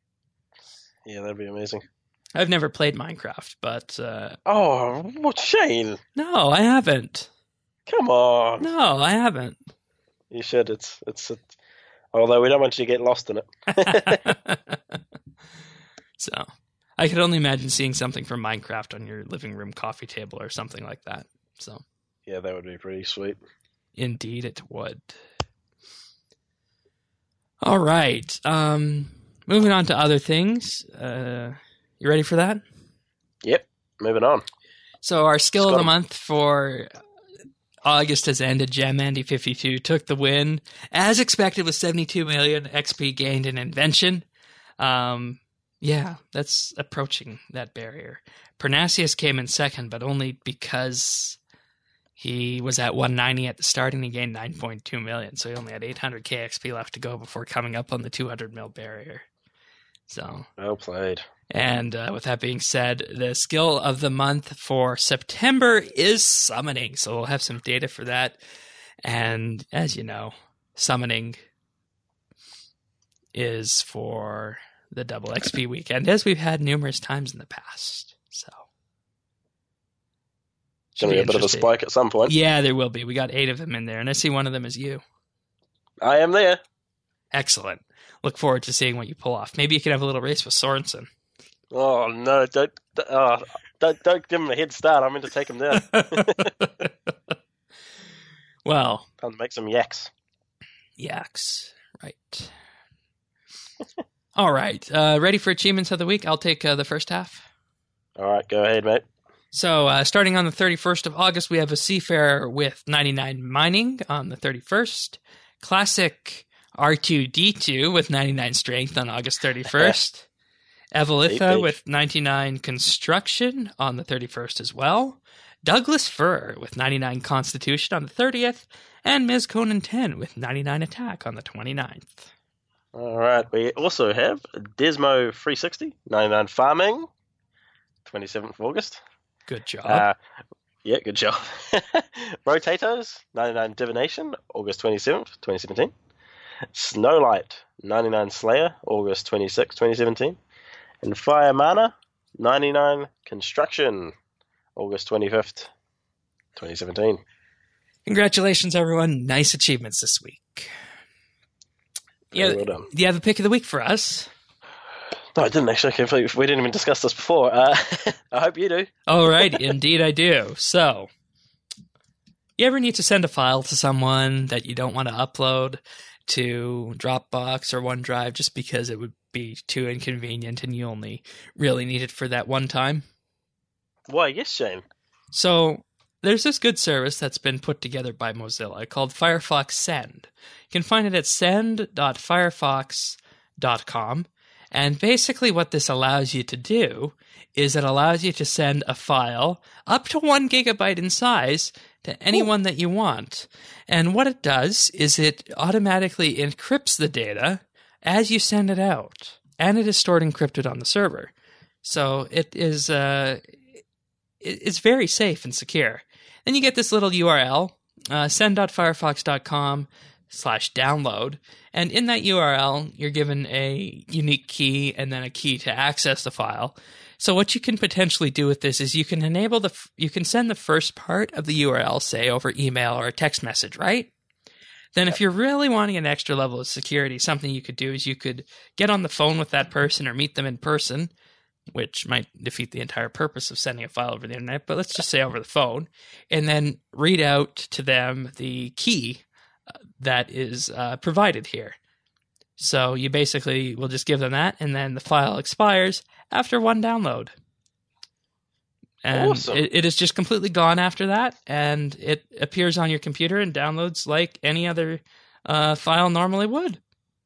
Yeah, that'd be amazing. I've never played Minecraft, but uh, Oh, what Shane? no, I haven't. Come on. No, I haven't. You should. It's it's. A, although we don't want you to get lost in it. So, I could only imagine seeing something from Minecraft on your living room coffee table or something like that. So, yeah, that would be pretty sweet. Indeed, it would. All right. Um, moving on to other things. Uh, you ready for that? Yep. Moving on. So our skill Scott. of the month for August has ended. Gem Andy fifty-two took the win, as expected, with seventy-two million X P gained in Invention. Um, yeah, that's approaching that barrier. Pernasius came in second, but only because he was at one ninety at the start and he gained nine point two million. So he only had eight hundred K X P left to go before coming up on the two hundred mil barrier. So Well played. And uh, with that being said, the skill of the month for September is summoning. So we'll have some data for that. And as you know, summoning is for the double X P weekend, as we've had numerous times in the past. So It's going to be a bit of a spike at some point. Yeah, there will be. We got eight of them in there, and I see one of them is you. I am there. Excellent. Look forward to seeing what you pull off. Maybe you can have a little race with Sorensen. Oh, no. Don't, oh, don't, don't give him a head start. I'm going to take him down. Well. Time to make some yaks. Yaks. Right. All right. Uh, ready for achievements of the week? I'll take uh, the first half. All right. Go ahead, mate. So, uh, starting on the thirty-first of August, we have a Seafarer with ninety-nine mining on the thirty-first. Classic R two D two with ninety-nine strength on August thirty-first. Evelitha with ninety-nine construction on the thirty-first as well. Douglas Fir with ninety-nine constitution on the thirtieth. And Miz Conan ten with ninety-nine attack on the twenty-ninth. All right. We also have Desmo three sixty, ninety-nine farming, twenty-seventh of August. Good job. Uh, yeah, good job. Rotators, ninety-nine divination, August twenty-seventh, twenty seventeen. Snowlight, ninety-nine Slayer, August twenty-sixth, twenty seventeen. And Fire Mana, ninety-nine Construction, August twenty-fifth, twenty seventeen. Congratulations, everyone. Nice achievements this week. Yeah, well done. Do you have a pick of the week for us? No, I didn't actually. Completely, we didn't even discuss this before. Uh, I hope you do. All right. Indeed, I do. So, you ever need to send a file to someone that you don't want to upload to Dropbox or OneDrive just because it would be too inconvenient and you only really need it for that one time? Why, yes, Shane. So, there's this good service that's been put together by Mozilla called Firefox Send. You can find it at send dot firefox dot com. And basically what this allows you to do is it allows you to send a file up to one gigabyte in size to anyone Ooh. that you want. And what it does is it automatically encrypts the data as you send it out. And it is stored encrypted on the server. So it is uh, it's very safe and secure. Then you get this little U R L, uh, send dot firefox dot com slash download. And in that U R L, you're given a unique key and then a key to access the file. So what you can potentially do with this is you can enable the, you can send the first part of the U R L, say, over email or a text message, right? Then if you're really wanting an extra level of security, something you could do is you could get on the phone with that person or meet them in person, which might defeat the entire purpose of sending a file over the internet, but let's just say over the phone, and then read out to them the key that is uh, provided here. So you basically will just give them that, and then the file expires after one download. And awesome. it, it is just completely gone after that, and it appears on your computer and downloads like any other uh, file normally would.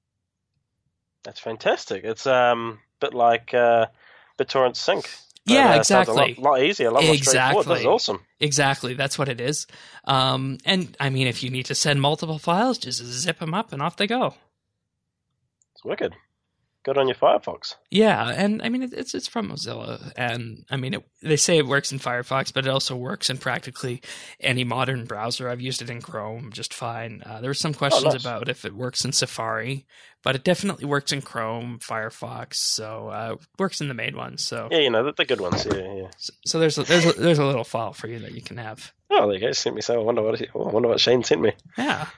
That's fantastic. It's um, a bit like uh, BitTorrent Sync. But, yeah, uh, exactly. A lot, lot easier, a lot more exactly. straightforward. This is awesome. Exactly, that's what it is. Um, and, I mean, if you need to send multiple files, just zip them up and off they go. It's wicked. Good on your Firefox. Yeah, and, I mean, it, it's it's from Mozilla. And, I mean, it, they say it works in Firefox, but it also works in practically any modern browser. I've used it in Chrome just fine. Uh, there were some questions oh, nice. about if it works in Safari, but it definitely works in Chrome, Firefox, so uh, it works in the main ones. So yeah, you know the, the good ones. Yeah, yeah. So, so there's a, there's a, there's a little file for you that you can have. Oh, there you go. Sent me so. I wonder what oh, I wonder what Shane sent me. Yeah.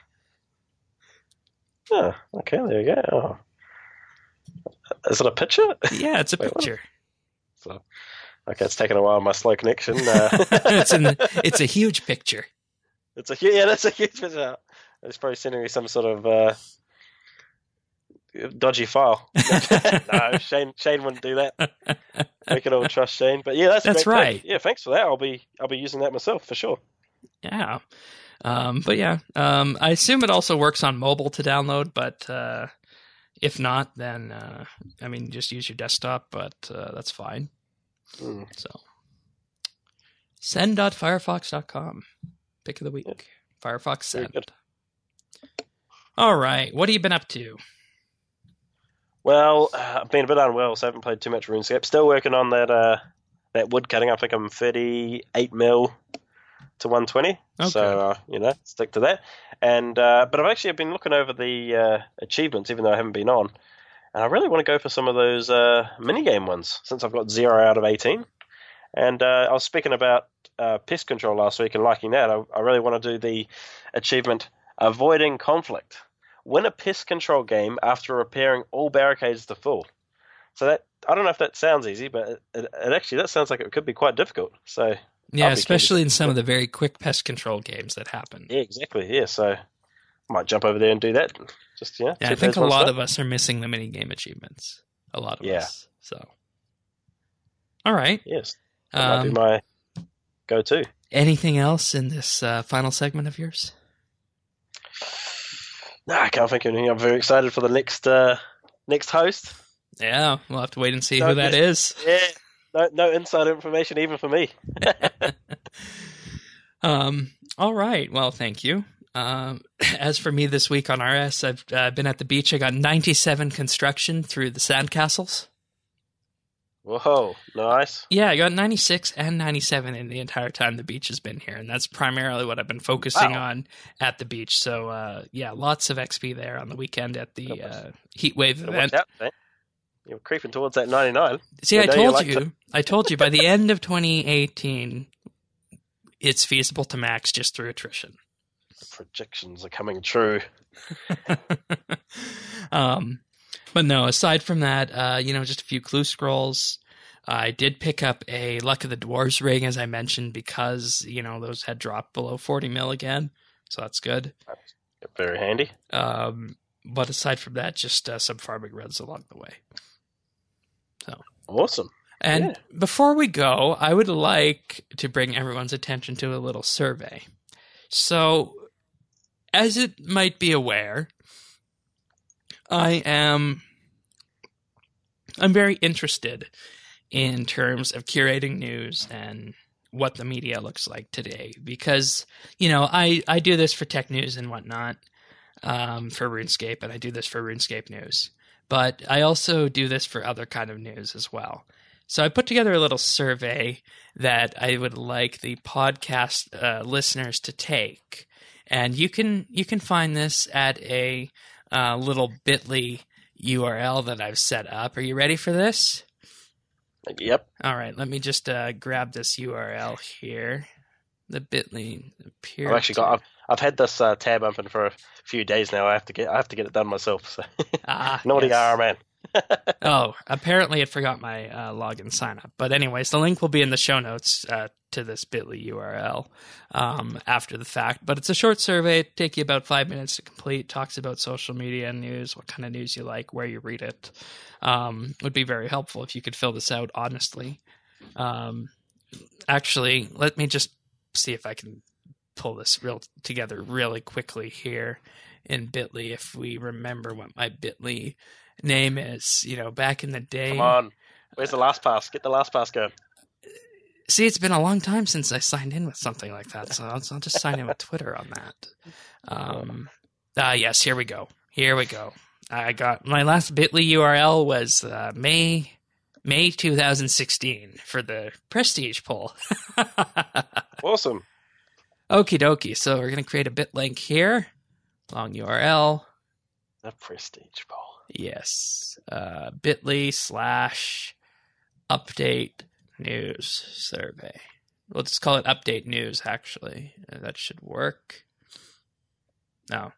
Oh, okay. There you go. Oh. Is it a picture? Yeah, it's a Wait, picture. So, okay, it's taken a while. My slow connection. Uh, it's in the, it's a huge picture. It's a huge, yeah, that's a huge picture. It's probably sending me some sort of uh, dodgy file. No, Shane, Shane wouldn't do that. We can all trust Shane. But yeah, that's That's great. right. Yeah, thanks for that. I'll be I'll be using that myself for sure. Yeah. Um, but yeah, um, I assume it also works on mobile to download, but uh, if not, then uh, I mean, just use your desktop, but uh, that's fine. Mm. So, send dot firefox dot com. Pick of the week. Yeah. Firefox Send. All right. What have you been up to? Well, uh, I've been a bit unwell, so I haven't played too much RuneScape. Still working on that uh, that wood cutting. I think I'm thirty-eight mil to one twenty. Okay. So, uh, you know, stick to that. And uh, But I've actually been looking over the uh, achievements, even though I haven't been on. And I really want to go for some of those uh, minigame ones, since I've got zero out of eighteen. And uh, I was speaking about uh, pest control last week and liking that. I, I really want to do the achievement Avoiding Conflict. Win a pest control game after repairing all barricades to full. So that I don't know if that sounds easy, but it, it, it actually that sounds like it could be quite difficult. So yeah, especially in some of the very quick pest control games that happen. Yeah, exactly. Yeah, so I might jump over there and do that. Just yeah. Yeah, I think a lot of us are missing the mini game achievements. A lot of yeah. us. So, all right. Yes, that um, might be my go-to. Anything else in this uh, final segment of yours? No, I can't think of anything. I'm very excited for the next uh, next host. Yeah, we'll have to wait and see no, who that is. Yeah, no, no inside information even for me. um. All right. Well, thank you. Um. As for me this week on R S, I've uh, been at the beach. I got ninety-seven construction through the sandcastles. Whoa, nice. Yeah, I got ninety-six and ninety-seven in the entire time the beach has been here, and that's primarily what I've been focusing wow. on at the beach. So, uh, yeah, lots of X P there on the weekend at the uh, heat wave event. Out, You're creeping towards that ninety-nine. See, I, I told you, like you to... I told you, by the end of twenty eighteen, it's feasible to max just through attrition. The projections are coming true. um. But no, aside from that, uh, you know, just a few clue scrolls. I did pick up a Luck of the Dwarves ring, as I mentioned, because, you know, those had dropped below forty mil again. So that's good. That's very handy. Um, but aside from that, just uh, some farming runs along the way. So awesome. And yeah. before we go, I would like to bring everyone's attention to a little survey. So, as it might be aware, I am I'm very interested in terms of curating news and what the media looks like today, because, you know, I, I do this for tech news and whatnot, um, for RuneScape, and I do this for RuneScape news, but I also do this for other kind of news as well. So I put together a little survey that I would like the podcast uh, listeners to take, and you can you can find this at a Uh, little bit dot l y U R L that I've set up. Are you ready for this? Yep. All right, let me just uh, grab this U R L here. The bit dot l y. I've actually got. I've, I've had this uh, tab open for a few days now. I have to get. I have to get it done myself. So. Ah, naughty yes. R, man. Oh, apparently it forgot my uh, login sign up. But anyways, the link will be in the show notes uh, to this bit dot l y U R L um, after the fact. But it's a short survey. It'll take you about five minutes to complete. Talks about social media and news, what kind of news you like, where you read it. Um, would be very helpful if you could fill this out honestly. Um, actually, let me just see if I can pull this real together really quickly here in bit dot l y if we remember what my bit dot l y name is. You know, back in the day. Come on. Where's the LastPass? Get the LastPass going. See, it's been a long time since I signed in with something like that, so I'll, I'll just sign in with Twitter on that. Um, ah, yes, here we go. Here we go. I got my last bit dot l y U R L was uh, May May twenty sixteen for the Prestige poll. Awesome. Okie dokie. So we're going to create a bit link here. Long U R L. The Prestige poll. Yes. Uh, bit dot l y slash update news survey. We'll just call it update news, actually. That should work. No.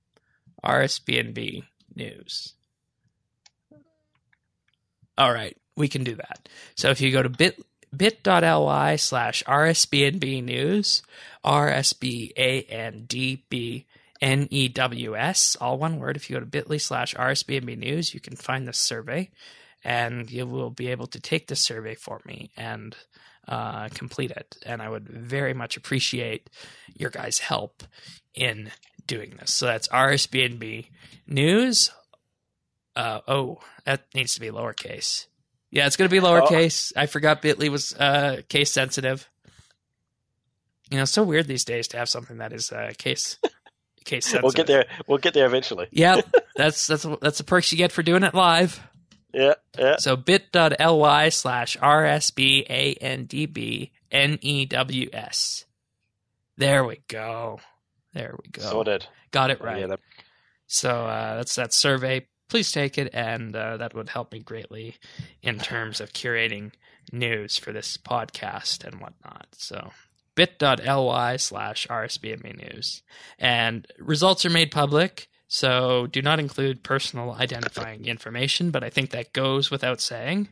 R S B N B news. All right. we can do that. So if you go to bit bit.ly slash RSBNB news, R S B A N D B N E W S, all one word. If you go to bit.ly slash RSBNB news, you can find this survey, and you will be able to take this survey for me and uh, complete it. And I would very much appreciate your guys' help in doing this. So that's RSBNB news. Uh, oh, that needs to be lowercase. Yeah, it's going to be lowercase. Oh. I forgot Bitly was uh, case sensitive. You know, it's so weird these days to have something that is uh, case case sensitive. We'll get there. We'll get there eventually. Yeah, that's that's that's the perks you get for doing it live. Yeah, yeah. So bit.ly slash RSBANDB NEWS. There we go. There we go. Sorted. Got it right. Yeah, that... So uh, that's that survey. Please take it, and uh, that would help me greatly in terms of curating news for this podcast and whatnot. So bit.ly slash RSBNB news. And results are made public, so do not include personal identifying information, but I think that goes without saying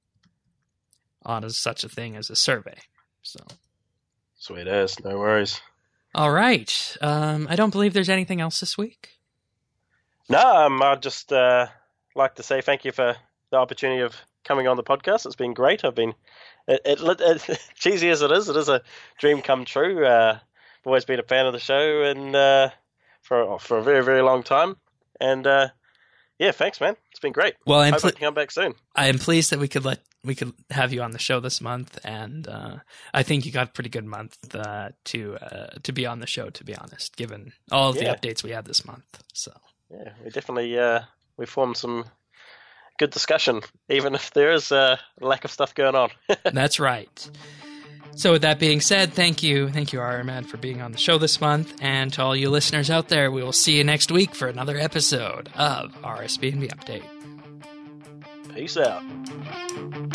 on such a thing as a survey. So sweet as, no worries. All right. Um, I don't believe there's anything else this week. No, um, I'd just uh, like to say thank you for the opportunity of coming on the podcast. It's been great. I've been, it, it, it, cheesy as it is, it is a dream come true. Uh, I've always been a fan of the show and uh, for for a very, very long time. And uh, yeah, thanks, man. It's been great. Well, I'm Hope pl- I can come back soon. I am pleased that we could let we could have you on the show this month, and uh, I think you got a pretty good month uh, to uh, to be on the show. To be honest, given all of Yeah. the updates we had this month, so. Yeah, we definitely uh, we formed some good discussion, even if there is a lack of stuff going on. That's right. So with that being said, thank you, thank you, Iron Man, for being on the show this month, and to all you listeners out there, we will see you next week for another episode of R S B N B Update. Peace out.